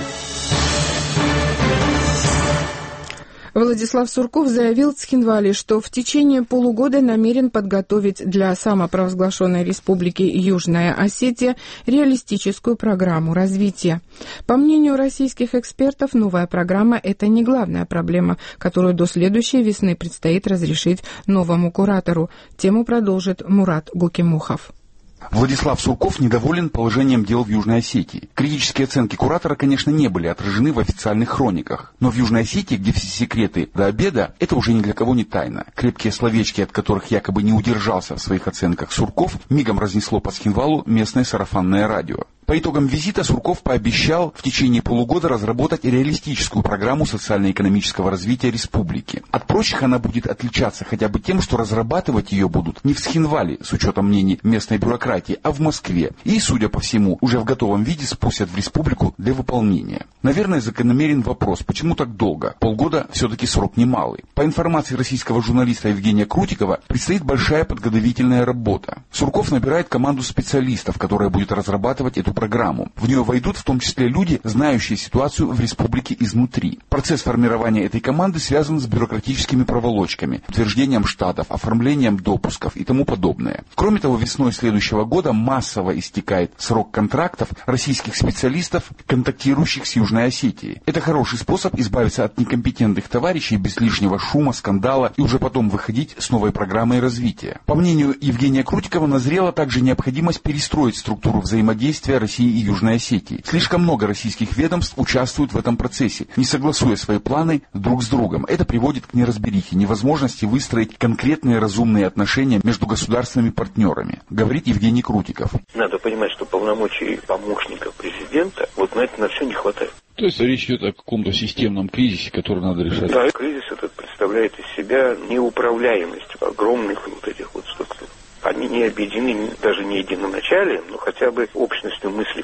Владислав Сурков заявил в Цхинвале, что в течение полугода намерен подготовить для самопровозглашенной республики Южная Осетия реалистическую программу развития. По мнению российских экспертов, новая программа – это не главная проблема, которую до следующей весны предстоит разрешить новому куратору. Тему продолжит Мурат Гукимухов. Владислав Сурков недоволен положением дел в Южной Осетии. Критические оценки куратора, конечно, не были отражены в официальных хрониках. Но в Южной Осетии, где все секреты до обеда, это уже ни для кого не тайна. Крепкие словечки, от которых якобы не удержался в своих оценках Сурков, мигом разнесло по Цхинвалу местное сарафанное радио. По итогам визита Сурков пообещал в течение полугода разработать реалистическую программу социально-экономического развития республики. От прочих она будет отличаться хотя бы тем, что разрабатывать ее будут не в Цхинвале, с учетом мнений местной бюрократии, а в Москве. И, судя по всему, уже в готовом виде спустят в республику для выполнения. Наверное, закономерен вопрос, почему так долго? Полгода все-таки срок немалый. По информации российского журналиста Евгения Крутикова, предстоит большая подготовительная работа. Сурков набирает команду специалистов, которая будет разрабатывать эту программу. В нее войдут в том числе люди, знающие ситуацию в республике изнутри. Процесс формирования этой команды связан с бюрократическими проволочками, утверждением штатов, оформлением допусков и тому подобное. Кроме того, весной следующего года массово истекает срок контрактов российских специалистов, контактирующих с Южной Осетией. Это хороший способ избавиться от некомпетентных товарищей без лишнего шума, скандала и уже потом выходить с новой программой развития. По мнению Евгения Крутикова, назрела также необходимость перестроить структуру взаимодействия России и Южной Осетии. Слишком много российских ведомств участвуют в этом процессе, не согласуя свои планы друг с другом. Это приводит к неразберихе, невозможности выстроить конкретные разумные отношения между государственными партнерами, говорит Евгений Крутиков. Надо понимать, что полномочий помощника президента вот на это на все не хватает. То есть речь идет о каком-то системном кризисе, который надо решать? Да, кризис этот представляет из себя неуправляемость огромных вот этих вот структур. Они не объединены даже не единоначалием, но хотя бы общностью мысли какой-то.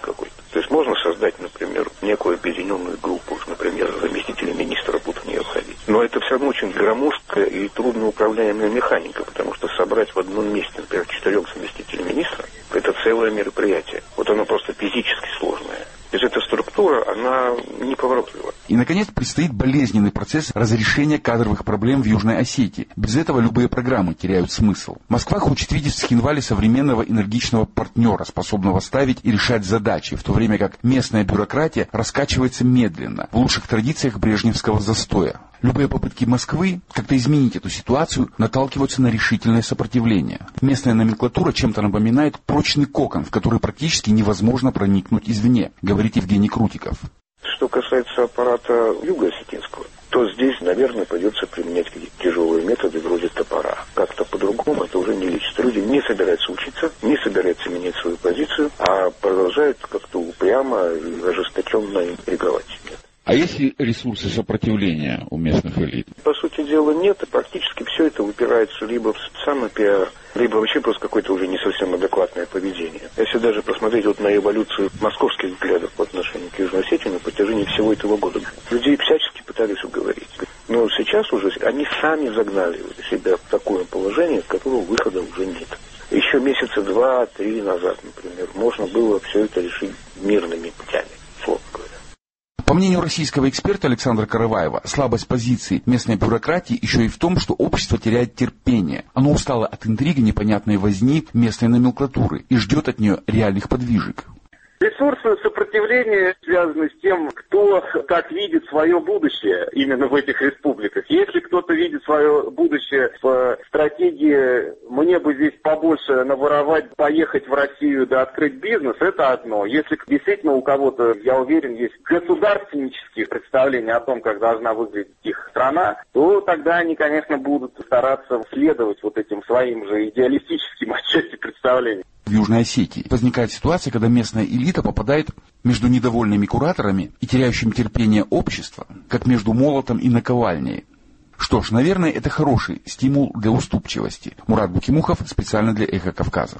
То есть можно создать, например, некую объединенную группу, например, заместители министра будут в нее входить. Но это все равно очень громоздкая и трудноуправляемая механика, потому что собрать в одном месте, например, четырех заместителей министра, это целое мероприятие. Вот оно просто физически сложное. То есть эта структура, она неповоротлива. И, наконец, предстоит болезненный процесс разрешения кадровых проблем в Южной Осетии. Без этого любые программы теряют смысл. Москва хочет видеть в Цхинвале современного энергичного партнера, способного ставить и решать задачи, в то время как местная бюрократия раскачивается медленно, в лучших традициях брежневского застоя. Любые попытки Москвы как-то изменить эту ситуацию наталкиваются на решительное сопротивление. Местная номенклатура чем-то напоминает прочный кокон, в который практически невозможно проникнуть извне, говорит Евгений Крутиков. Что касается аппарата юго-осетинского, то здесь, наверное, придется применять какие-то тяжелые методы вроде топора. Как-то по-другому это уже не лечит. Люди не собираются учиться, не собираются менять свою позицию, а продолжают как-то упрямо и ожесточенно интриговать. А есть ли ресурсы сопротивления у местных элит? По сути дела нет, и практически все это упирается либо в самопиар, либо вообще просто какое-то уже не совсем адекватное поведение. Если даже посмотреть вот на эволюцию московских взглядов по отношению к Южной Осетии на протяжении всего этого года, людей всячески пытались уговорить. Но сейчас уже они сами загнали себя в такое положение, из которого выхода уже нет. Еще месяца два-три назад, например, можно было все это решить мирными путями, словно говоря. По мнению российского эксперта Александра Караваева, слабость позиции местной бюрократии еще и в том, что общество теряет терпение. Оно устало от интриги, непонятной возни местной номенклатуры и ждет от нее реальных подвижек. Ресурсы сопротивления связаны с тем, кто как видит свое будущее именно в этих республиках. Если кто-то видит свое будущее в стратегии «мне бы здесь побольше наворовать, поехать в Россию да открыть бизнес», это одно. Если действительно у кого-то, я уверен, есть государственнические представления о том, как должна выглядеть их страна, то тогда они, конечно, будут стараться следовать вот этим своим же идеалистическим отчасти представлениям. В Южной Осетии возникает ситуация, когда местная элита попадает между недовольными кураторами и теряющим терпение общества, как между молотом и наковальней. Что ж, наверное, это хороший стимул для уступчивости. Мурат Букимухов специально для «Эхо Кавказа».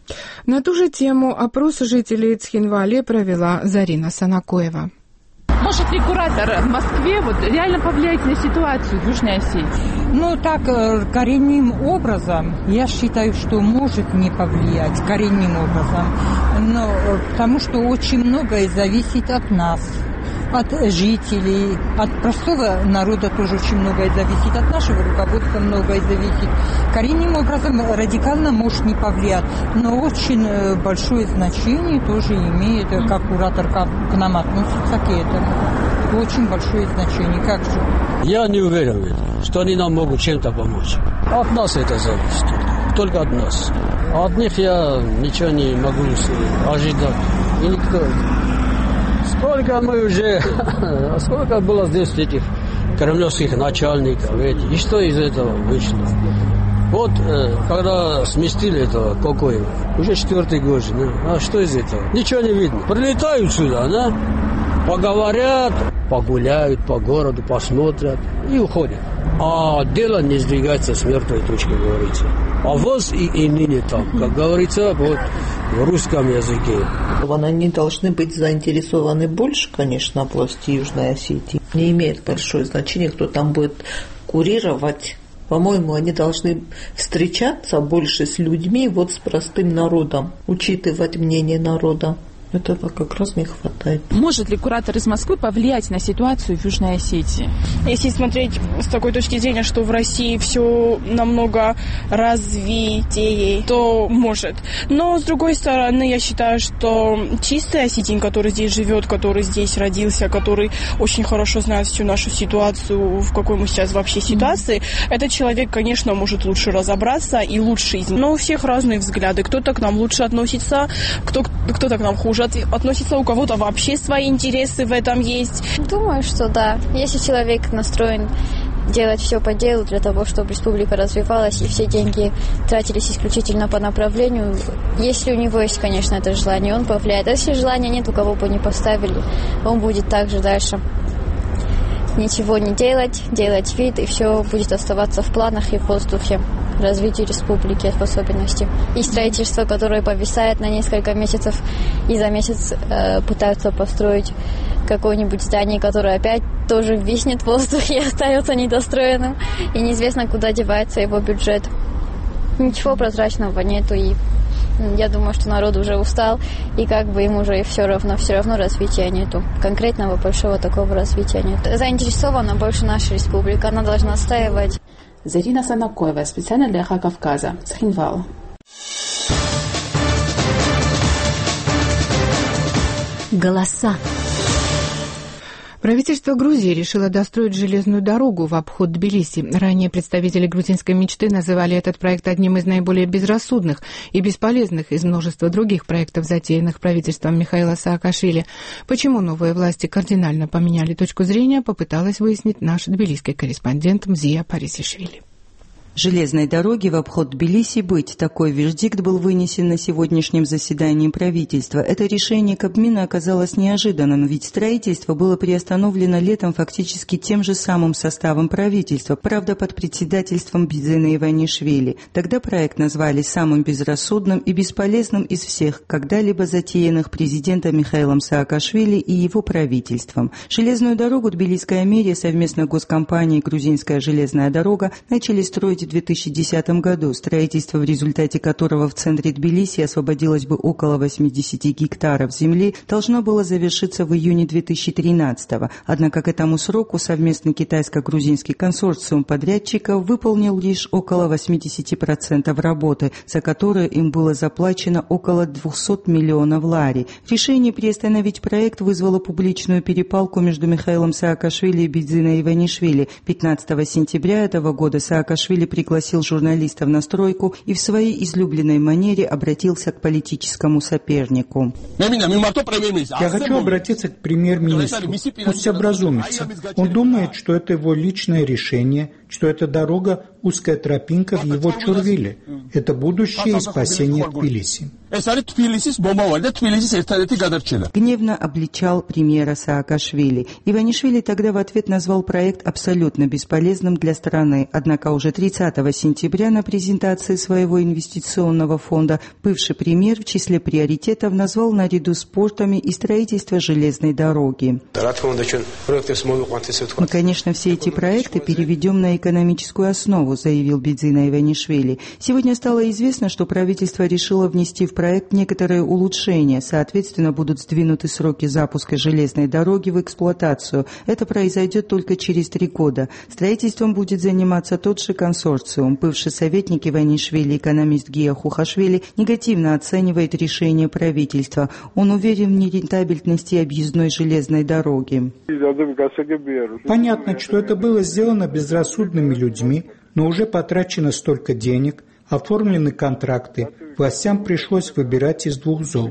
На ту же тему опрос жителей Цхинвали провела Зарина Санакоева. Может ли куратор в Москве вот реально повлиять на ситуацию в Южной Осетии? Ну, так, коренным образом, я считаю, что может не повлиять коренным образом, но потому что очень многое зависит от нас, от жителей, от простого народа тоже очень многое зависит, от нашего руководства многое зависит. Коренным образом радикально может не повлиять, но очень большое значение тоже имеет, как куратор к нам относится к этому. Очень большое значение. Как же? Я не уверен в этом, что они нам могут чем-то помочь. От нас это зависит. Только от нас. От них я ничего не могу ожидать. И никто. Сколько мы уже, сколько было здесь этих кремлевских начальников, эти, и что из этого вышло? Вот, э, когда сместили этого Кокоева, уже четвертый год же, да? А что из этого? Ничего не видно. Прилетают сюда, да? Поговорят, погуляют по городу, посмотрят и уходят. А дело не сдвигается с мертвой точки, говорится. А воз и, и ныне там, как говорится, вот в русском языке. Они должны быть заинтересованы больше, конечно, в власти Южной Осетии. Не имеет большое значения, кто там будет курировать. По-моему, они должны встречаться больше с людьми, вот с простым народом, учитывать мнение народа. Этого как раз не хватает. Может ли куратор из Москвы повлиять на ситуацию в Южной Осетии? Если смотреть с такой точки зрения, что в России все намного развитее, то может. Но, с другой стороны, я считаю, что чистый осетин, который здесь живет, который здесь родился, который очень хорошо знает всю нашу ситуацию, в какой мы сейчас вообще ситуации, mm-hmm. этот человек, конечно, может лучше разобраться и лучше изменить. Но у всех разные взгляды. Кто-то к нам лучше относится, кто, кто-то к нам хуже относится, у кого-то вообще свои интересы в этом есть. Думаю, что да. Если человек настроен делать все по делу для того, чтобы республика развивалась и все деньги тратились исключительно по направлению, если у него есть, конечно, это желание, он повлияет. А если желания нет, у кого бы не поставили, он будет также дальше ничего не делать, делать вид, и все будет оставаться в планах и в воздухе. развитию республики в особенности. И строительство, которое повисает на несколько месяцев, и за месяц э, пытаются построить какое-нибудь здание, которое опять тоже виснет в воздухе и остается недостроенным, и неизвестно, куда девается его бюджет. Ничего прозрачного нету, и я думаю, что народ уже устал, и как бы им уже все равно, все равно развития нету. Конкретного большого такого развития нет. Заинтересована больше наша республика, она должна отстаивать. Зарина Санакоева, специально для Эхо Кавказа, Цхинвал. Голоса. Правительство Грузии решило достроить железную дорогу в обход Тбилиси. Ранее представители грузинской мечты называли этот проект одним из наиболее безрассудных и бесполезных из множества других проектов, затеянных правительством Михаила Саакашвили. Почему новые власти кардинально поменяли точку зрения, попыталась выяснить наш тбилисский корреспондент Мзия Парисишвили. Железной дороги в обход Тбилиси быть. Такой вердикт был вынесен на сегодняшнем заседании правительства. Это решение Кабмина оказалось неожиданным, ведь строительство было приостановлено летом фактически тем же самым составом правительства, правда под председательством Бидзина Иванишвили. Тогда проект назвали самым безрассудным и бесполезным из всех, когда-либо затеянных президентом Михаилом Саакашвили и его правительством. Железную дорогу Тбилисская мэрия совместно с госкомпанией «Грузинская железная дорога» начали строить в две тысячи десятом году, строительство, в результате которого в центре Тбилиси освободилось бы около восемьдесят гектаров земли, должно было завершиться в июне две тысячи тринадцатого. Однако к этому сроку совместный китайско-грузинский консорциум подрядчиков выполнил лишь около восемьдесят процентов работы, за которую им было заплачено около двухсот миллионов лари. Решение приостановить проект вызвало публичную перепалку между Михаилом Саакашвили и Бидзиной Иванишвили. пятнадцатого сентября этого года Саакашвили пригласил журналистов на стройку и в своей излюбленной манере обратился к политическому сопернику. Я хочу обратиться к премьер-министру. Пусть образумится. Он думает, что это его личное решение, что эта дорога – узкая тропинка в его Чурвиле. Это будущее и спасение Тбилиси. Гневно обличал премьера Саакашвили. Иванишвили тогда в ответ назвал проект абсолютно бесполезным для страны. Однако уже тридцатого сентября на презентации своего инвестиционного фонда бывший премьер в числе приоритетов назвал наряду с портами и строительство железной дороги. Мы, конечно, все эти проекты переведем на экономическую основу, заявил Бидзина Иванишвили. Сегодня стало известно, что правительство решило внести в проект некоторые улучшения. Соответственно, будут сдвинуты сроки запуска железной дороги в эксплуатацию. Это произойдет только через три года. Строительством будет заниматься тот же консорциум. Бывший советник Иванишвили, экономист Гия Хухашвили, негативно оценивает решение правительства. Он уверен в нерентабельности объездной железной дороги. Понятно, что это было сделано безрассудными людьми, но уже потрачено столько денег, оформлены контракты, властям пришлось выбирать из двух зол.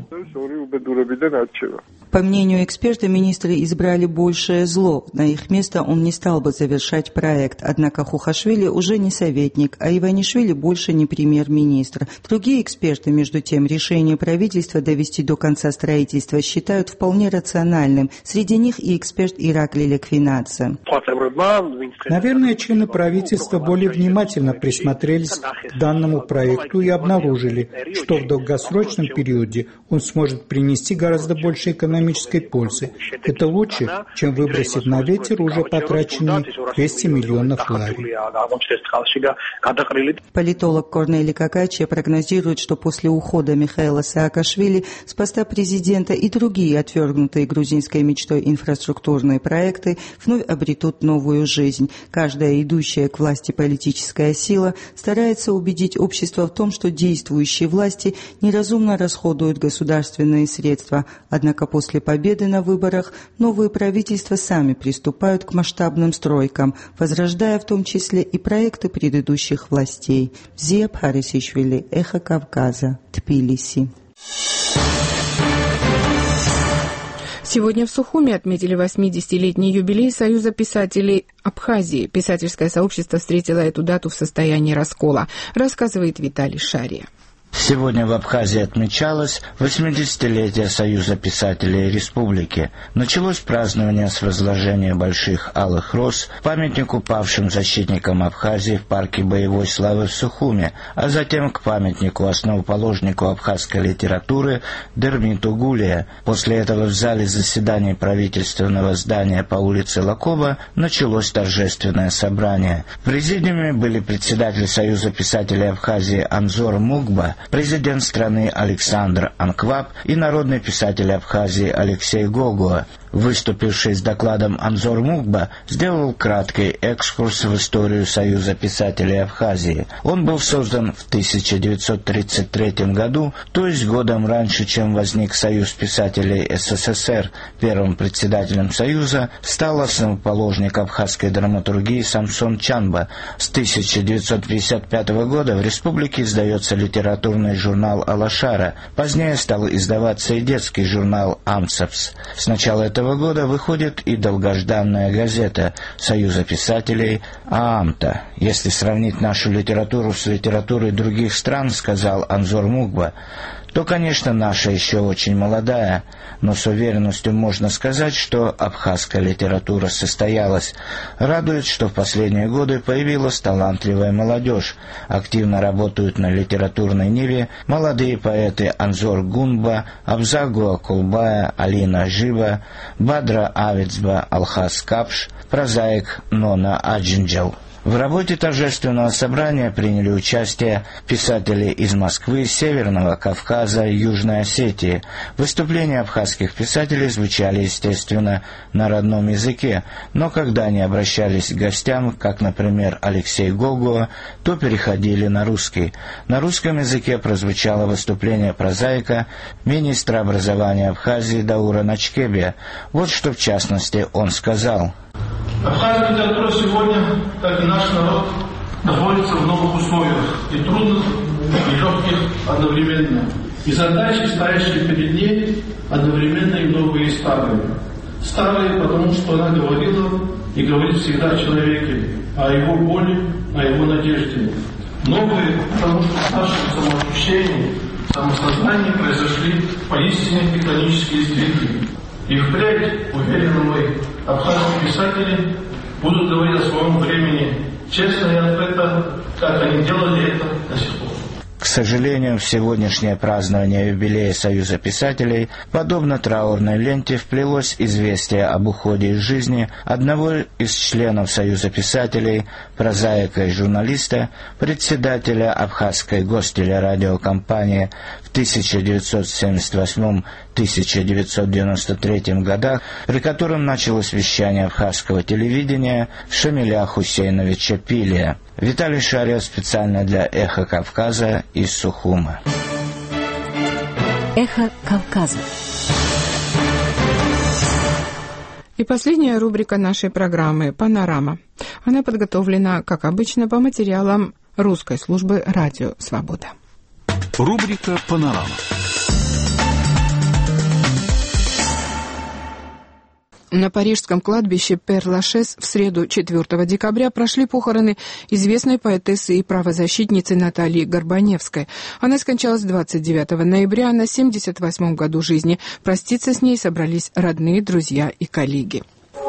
По мнению эксперта, министры избрали большее зло. На их место он не стал бы завершать проект. Однако Хухашвили уже не советник, а Иванишвили больше не премьер-министр. Другие эксперты, между тем, решение правительства довести до конца строительства считают вполне рациональным. Среди них и эксперт Иракли Леквинадзе. Наверное, члены правительства более внимательно присмотрелись к данному проекту и обнаружили, что в долгосрочном периоде он сможет принести гораздо больше экономической пользы. Это лучше, чем выбросить на ветер уже потраченные двести миллионов лари. Политолог Корнели Какачи прогнозирует, что после ухода Михаила Саакашвили с поста президента и другие отвергнутые грузинской мечтой инфраструктурные проекты вновь обретут новую жизнь. Каждая идущая к власти политическая сила старается убедить общество в том, что действующие власти неразумно расходуют государственные средства. Однако после победы на выборах новые правительства сами приступают к масштабным стройкам, возрождая в том числе и проекты предыдущих властей. Мзия Парисишвили, Эхо Кавказа, Тбилиси. Сегодня в Сухуми отметили восьмидесятилетний юбилей Союза писателей Абхазии. Писательское сообщество встретило эту дату в состоянии раскола, рассказывает Виталий Шария. Сегодня в Абхазии отмечалось восьмидесятилетие Союза писателей Республики. Началось празднование с возложения больших алых роз памятнику павшим защитникам Абхазии в парке боевой славы в Сухуме, а затем к памятнику основоположнику абхазской литературы Дермиту Гулия. После этого в зале заседаний правительственного здания по улице Лакова началось торжественное собрание. В президиуме были председатель Союза писателей Абхазии Анзор Мукба, президент страны Александр Анкваб и народный писатель Абхазии Алексей Гогуа. Выступивший с докладом Анзор Мукба сделал краткий экскурс в историю Союза писателей Абхазии. Он был создан в тысяча девятьсот тридцать третьем году, то есть годом раньше, чем возник Союз писателей СССР. Первым председателем Союза стал основоположник абхазской драматургии Самсон Чанба. С тысяча девятьсот пятьдесят пятого года в республике издается литературный журнал «Алашара». Позднее стал издаваться и детский журнал «Амцапс». С начала этого года выходит и долгожданная газета Союза писателей «Аамта». Если сравнить нашу литературу с литературой других стран, сказал Анзор Мукба, то, конечно, наша еще очень молодая, но с уверенностью можно сказать, что абхазская литература состоялась. Радует, что в последние годы появилась талантливая молодежь. Активно работают на литературной ниве молодые поэты Анзор Гунба, Абзагуа Кулбая, Алина Жива, Бадра Авицба, Алхас Капш, прозаик Нона Аджинджал. В работе торжественного собрания приняли участие писатели из Москвы, Северного Кавказа и Южной Осетии. Выступления абхазских писателей звучали, естественно, на родном языке, но когда они обращались к гостям, как, например, Алексей Гогуа, то переходили на русский. На русском языке прозвучало выступление прозаика, министра образования Абхазии Даура Начкебия. Вот что, в частности, он сказал. Абхазская литература сегодня, как и наш народ, находится в новых условиях, и трудных, и легких одновременно. И задачи, стоящие перед ней, одновременно и новые, и старые. Старые, потому что она говорила и говорит всегда о человеке, о его боли, о его надежде. Новые, потому что в нашем самоощущении, самосознании произошли поистине тектонические сдвиги. И впредь, уверен мой, абхазские писатели будут говорить о своем времени честно и открыто, как они делали это до сих пор. К сожалению, в сегодняшнее празднование юбилея Союза писателей, подобно траурной ленте, вплелось известие об уходе из жизни одного из членов Союза писателей, прозаика и журналиста, председателя абхазской гостелерадиокомпании в тысяча девятьсот семьдесят восьмом — тысяча девятьсот девяносто третьем годах, при котором началось вещание абхазского телевидения, Шамиля Хусейновича Пилия. Виталий Шария специально для «Эхо Кавказа» из Сухума. «Эхо Кавказа». И последняя рубрика нашей программы «Панорама». Она подготовлена, как обычно, по материалам русской службы «Радио Свобода». Рубрика «Панорама». На парижском кладбище Пер-Лашез в среду четвёртого декабря прошли похороны известной поэтессы и правозащитницы Натальи Горбаневской. Она скончалась двадцать девятого ноября на семьдесят восьмом году жизни. Проститься с ней собрались родные, друзья и коллеги.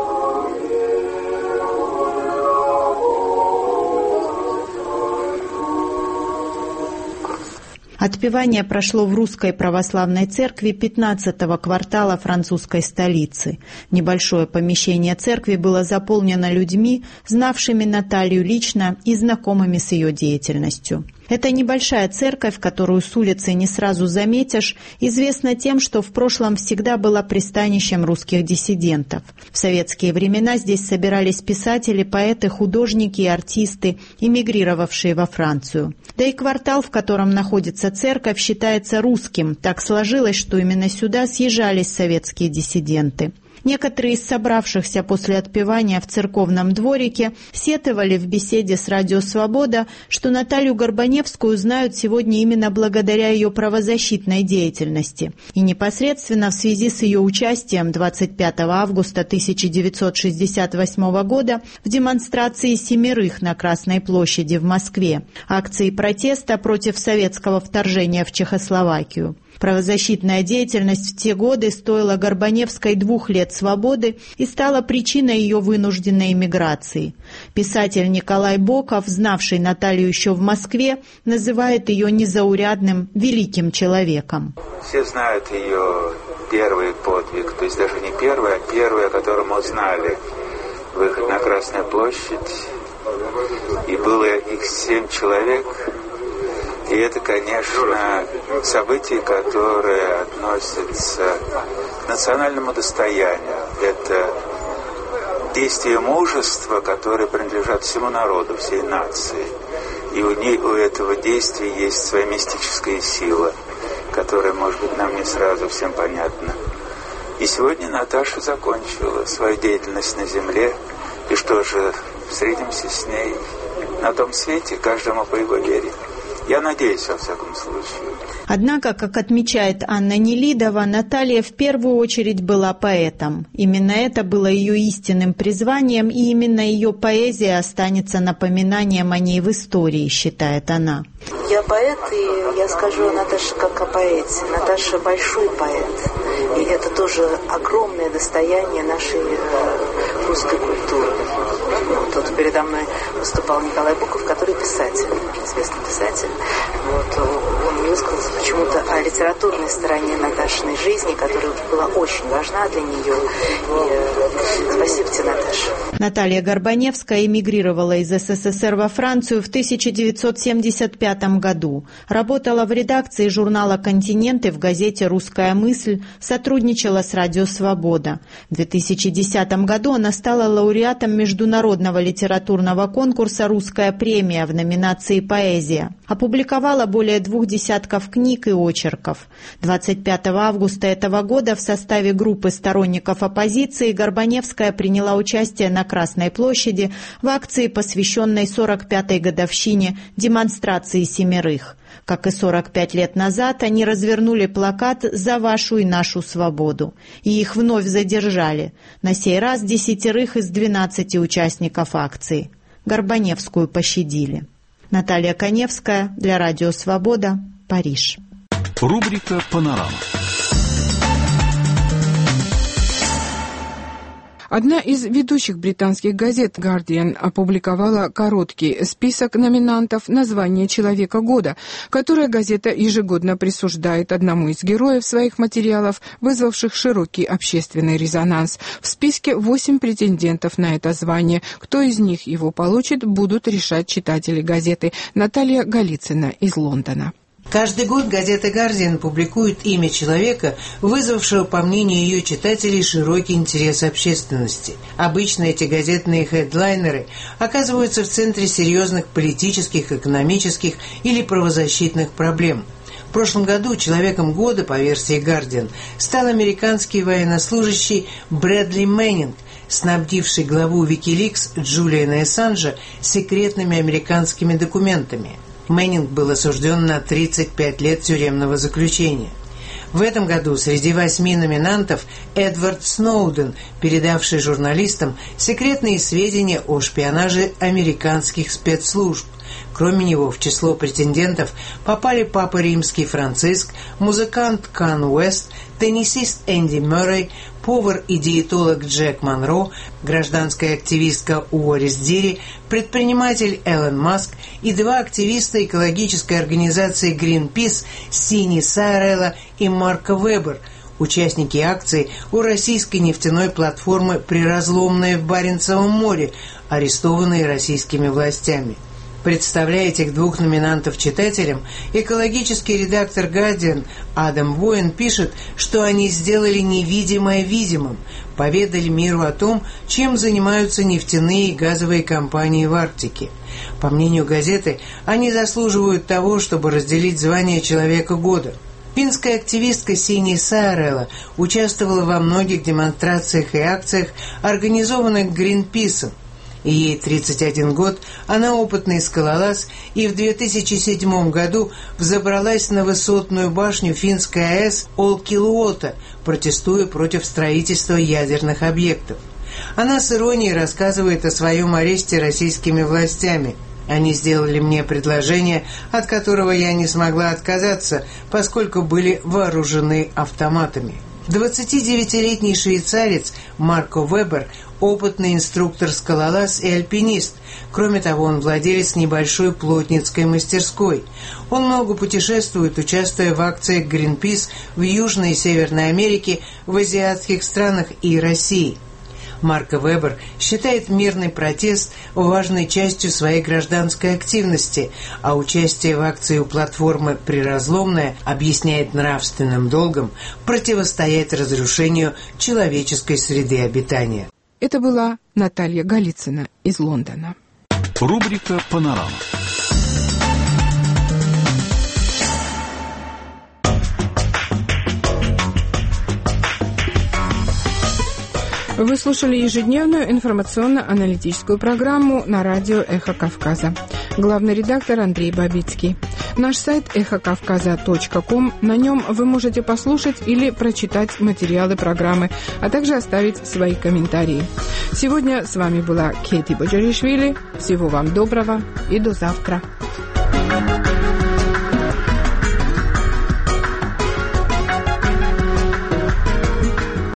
Отпевание прошло в Русской Православной Церкви пятнадцатого квартала французской столицы. Небольшое помещение церкви было заполнено людьми, знавшими Наталью лично и знакомыми с ее деятельностью. Эта небольшая церковь, которую с улицы не сразу заметишь, известна тем, что в прошлом всегда была пристанищем русских диссидентов. В советские времена здесь собирались писатели, поэты, художники и артисты, эмигрировавшие во Францию. Да и квартал, в котором находится церковь, считается русским. Так сложилось, что именно сюда съезжались советские диссиденты. Некоторые из собравшихся после отпевания в церковном дворике сетовали в беседе с «Радио Свобода», что Наталью Горбаневскую знают сегодня именно благодаря ее правозащитной деятельности и непосредственно в связи с ее участием двадцать пятого августа тысяча девятьсот шестьдесят восьмого года в демонстрации «Семерых» на Красной площади в Москве, акции протеста против советского вторжения в Чехословакию. Правозащитная деятельность в те годы стоила Горбаневской двух лет свободы и стала причиной ее вынужденной эмиграции. Писатель Николай Боков, знавший Наталью еще в Москве, называет ее незаурядным, великим человеком. Все знают ее первый подвиг, то есть даже не первый, а первый, о котором узнали. Выход на Красную площадь, и было их семь человек. И это, конечно, событие, которое относится к национальному достоянию. Это действие мужества, которое принадлежат всему народу, всей нации. И у, ней, у этого действия есть своя мистическая сила, которая, может быть, нам не сразу всем понятна. И сегодня Наташа закончила свою деятельность на земле. И что же, встретимся с ней на том свете, каждому по его вере. Я надеюсь, во всяком случае. Однако, как отмечает Анна Нелидова, Наталья в первую очередь была поэтом. Именно это было ее истинным призванием, и именно ее поэзия останется напоминанием о ней в истории, считает она. Я поэт, и я скажу о Наташе как о поэте. Наташа большой поэт, и это тоже огромное достояние нашей русской культуры. Вот, тут передо мной выступал Николай Боков, который писатель, известный писатель. Вот, он высказался почему-то о литературной стороне Наташиной жизни, которая была очень важна для нее. И спасибо тебе, Наташа. Наталья Горбаневская эмигрировала из СССР во Францию в тысяча девятьсот семьдесят пятом году. Работала в редакции журнала «Континенты» в газете «Русская мысль», сотрудничала с «Радио Свобода». В две тысячи десятом году она стала лауреатом международного литературного конкурса «Русская премия» в номинации «Поэзия». Опубликовала более двух десятков книг и очерков. двадцать пятого августа этого года в составе группы сторонников оппозиции Горбаневская приняла участие на Красной площади в акции, посвященной сорок пятой годовщине демонстрации «Семерых». Как и сорок пять лет назад, они развернули плакат «За вашу и нашу свободу». И их вновь задержали. На сей раз десятерых из двенадцати участников акции. Горбаневскую пощадили. Наталья Коневская для Радио Свобода, Париж. Рубрика «Панорама». Одна из ведущих британских газет «Guardian» опубликовала короткий список номинантов на звание «Человека года», которое газета ежегодно присуждает одному из героев своих материалов, вызвавших широкий общественный резонанс. В списке восемь претендентов на это звание. Кто из них его получит, будут решать читатели газеты. Наталья Голицына из Лондона. Каждый год газета «Гардиан» публикует имя человека, вызвавшего, по мнению ее читателей, широкий интерес общественности. Обычно эти газетные хедлайнеры оказываются в центре серьезных политических, экономических или правозащитных проблем. В прошлом году человеком года, по версии «Гардиан», стал американский военнослужащий Брэдли Мэннинг, снабдивший главу Wikileaks Джулиана Ассанжа секретными американскими документами. Мэннинг был осужден на тридцать пять лет тюремного заключения. В этом году среди восьми номинантов Эдвард Сноуден, передавший журналистам секретные сведения о шпионаже американских спецслужб. Кроме него в число претендентов попали Папа Римский Франциск, музыкант Кан Уэст, теннисист Энди Мюррей, повар и диетолог Джек Монро, гражданская активистка Уорис Дири, предприниматель Элон Маск и два активиста экологической организации Greenpeace Сини Сайрелла и Марко Вебер, участники акции у российской нефтяной платформы «Приразломная» в Баренцевом море, арестованные российскими властями. Представляя этих двух номинантов читателям, экологический редактор «Гардиан» Адам Воин пишет, что они сделали невидимое видимым, поведали миру о том, чем занимаются нефтяные и газовые компании в Арктике. По мнению газеты, они заслуживают того, чтобы разделить звание «Человека года». Финская активистка Сини Саарела участвовала во многих демонстрациях и акциях, организованных Гринписом. И ей тридцать один год, она опытный скалолаз, и в две тысячи седьмом году взобралась на высотную башню финской АЭС Олкилуота, протестуя против строительства ядерных объектов. Она с иронией рассказывает о своем аресте российскими властями. Они сделали мне предложение, от которого я не смогла отказаться, поскольку были вооружены автоматами. двадцатидевятилетний швейцарец Марко Вебер – опытный инструктор-скалолаз и альпинист. Кроме того, он владелец небольшой плотницкой мастерской. Он много путешествует, участвуя в акциях Greenpeace в Южной и Северной Америке, в азиатских странах и России. Марко Вебер считает мирный протест важной частью своей гражданской активности, а участие в акции у платформы «Приразломная» объясняет нравственным долгом противостоять разрушению человеческой среды обитания. Это была Наталья Голицына из Лондона. Рубрика «Панорама». Вы слушали ежедневную информационно-аналитическую программу на радио «Эхо Кавказа». Главный редактор Андрей Бабицкий. Наш сайт эхо кавказа точка ком. На нем вы можете послушать или прочитать материалы программы, а также оставить свои комментарии. Сегодня с вами была Кети Боджаришвили. Всего вам доброго и до завтра.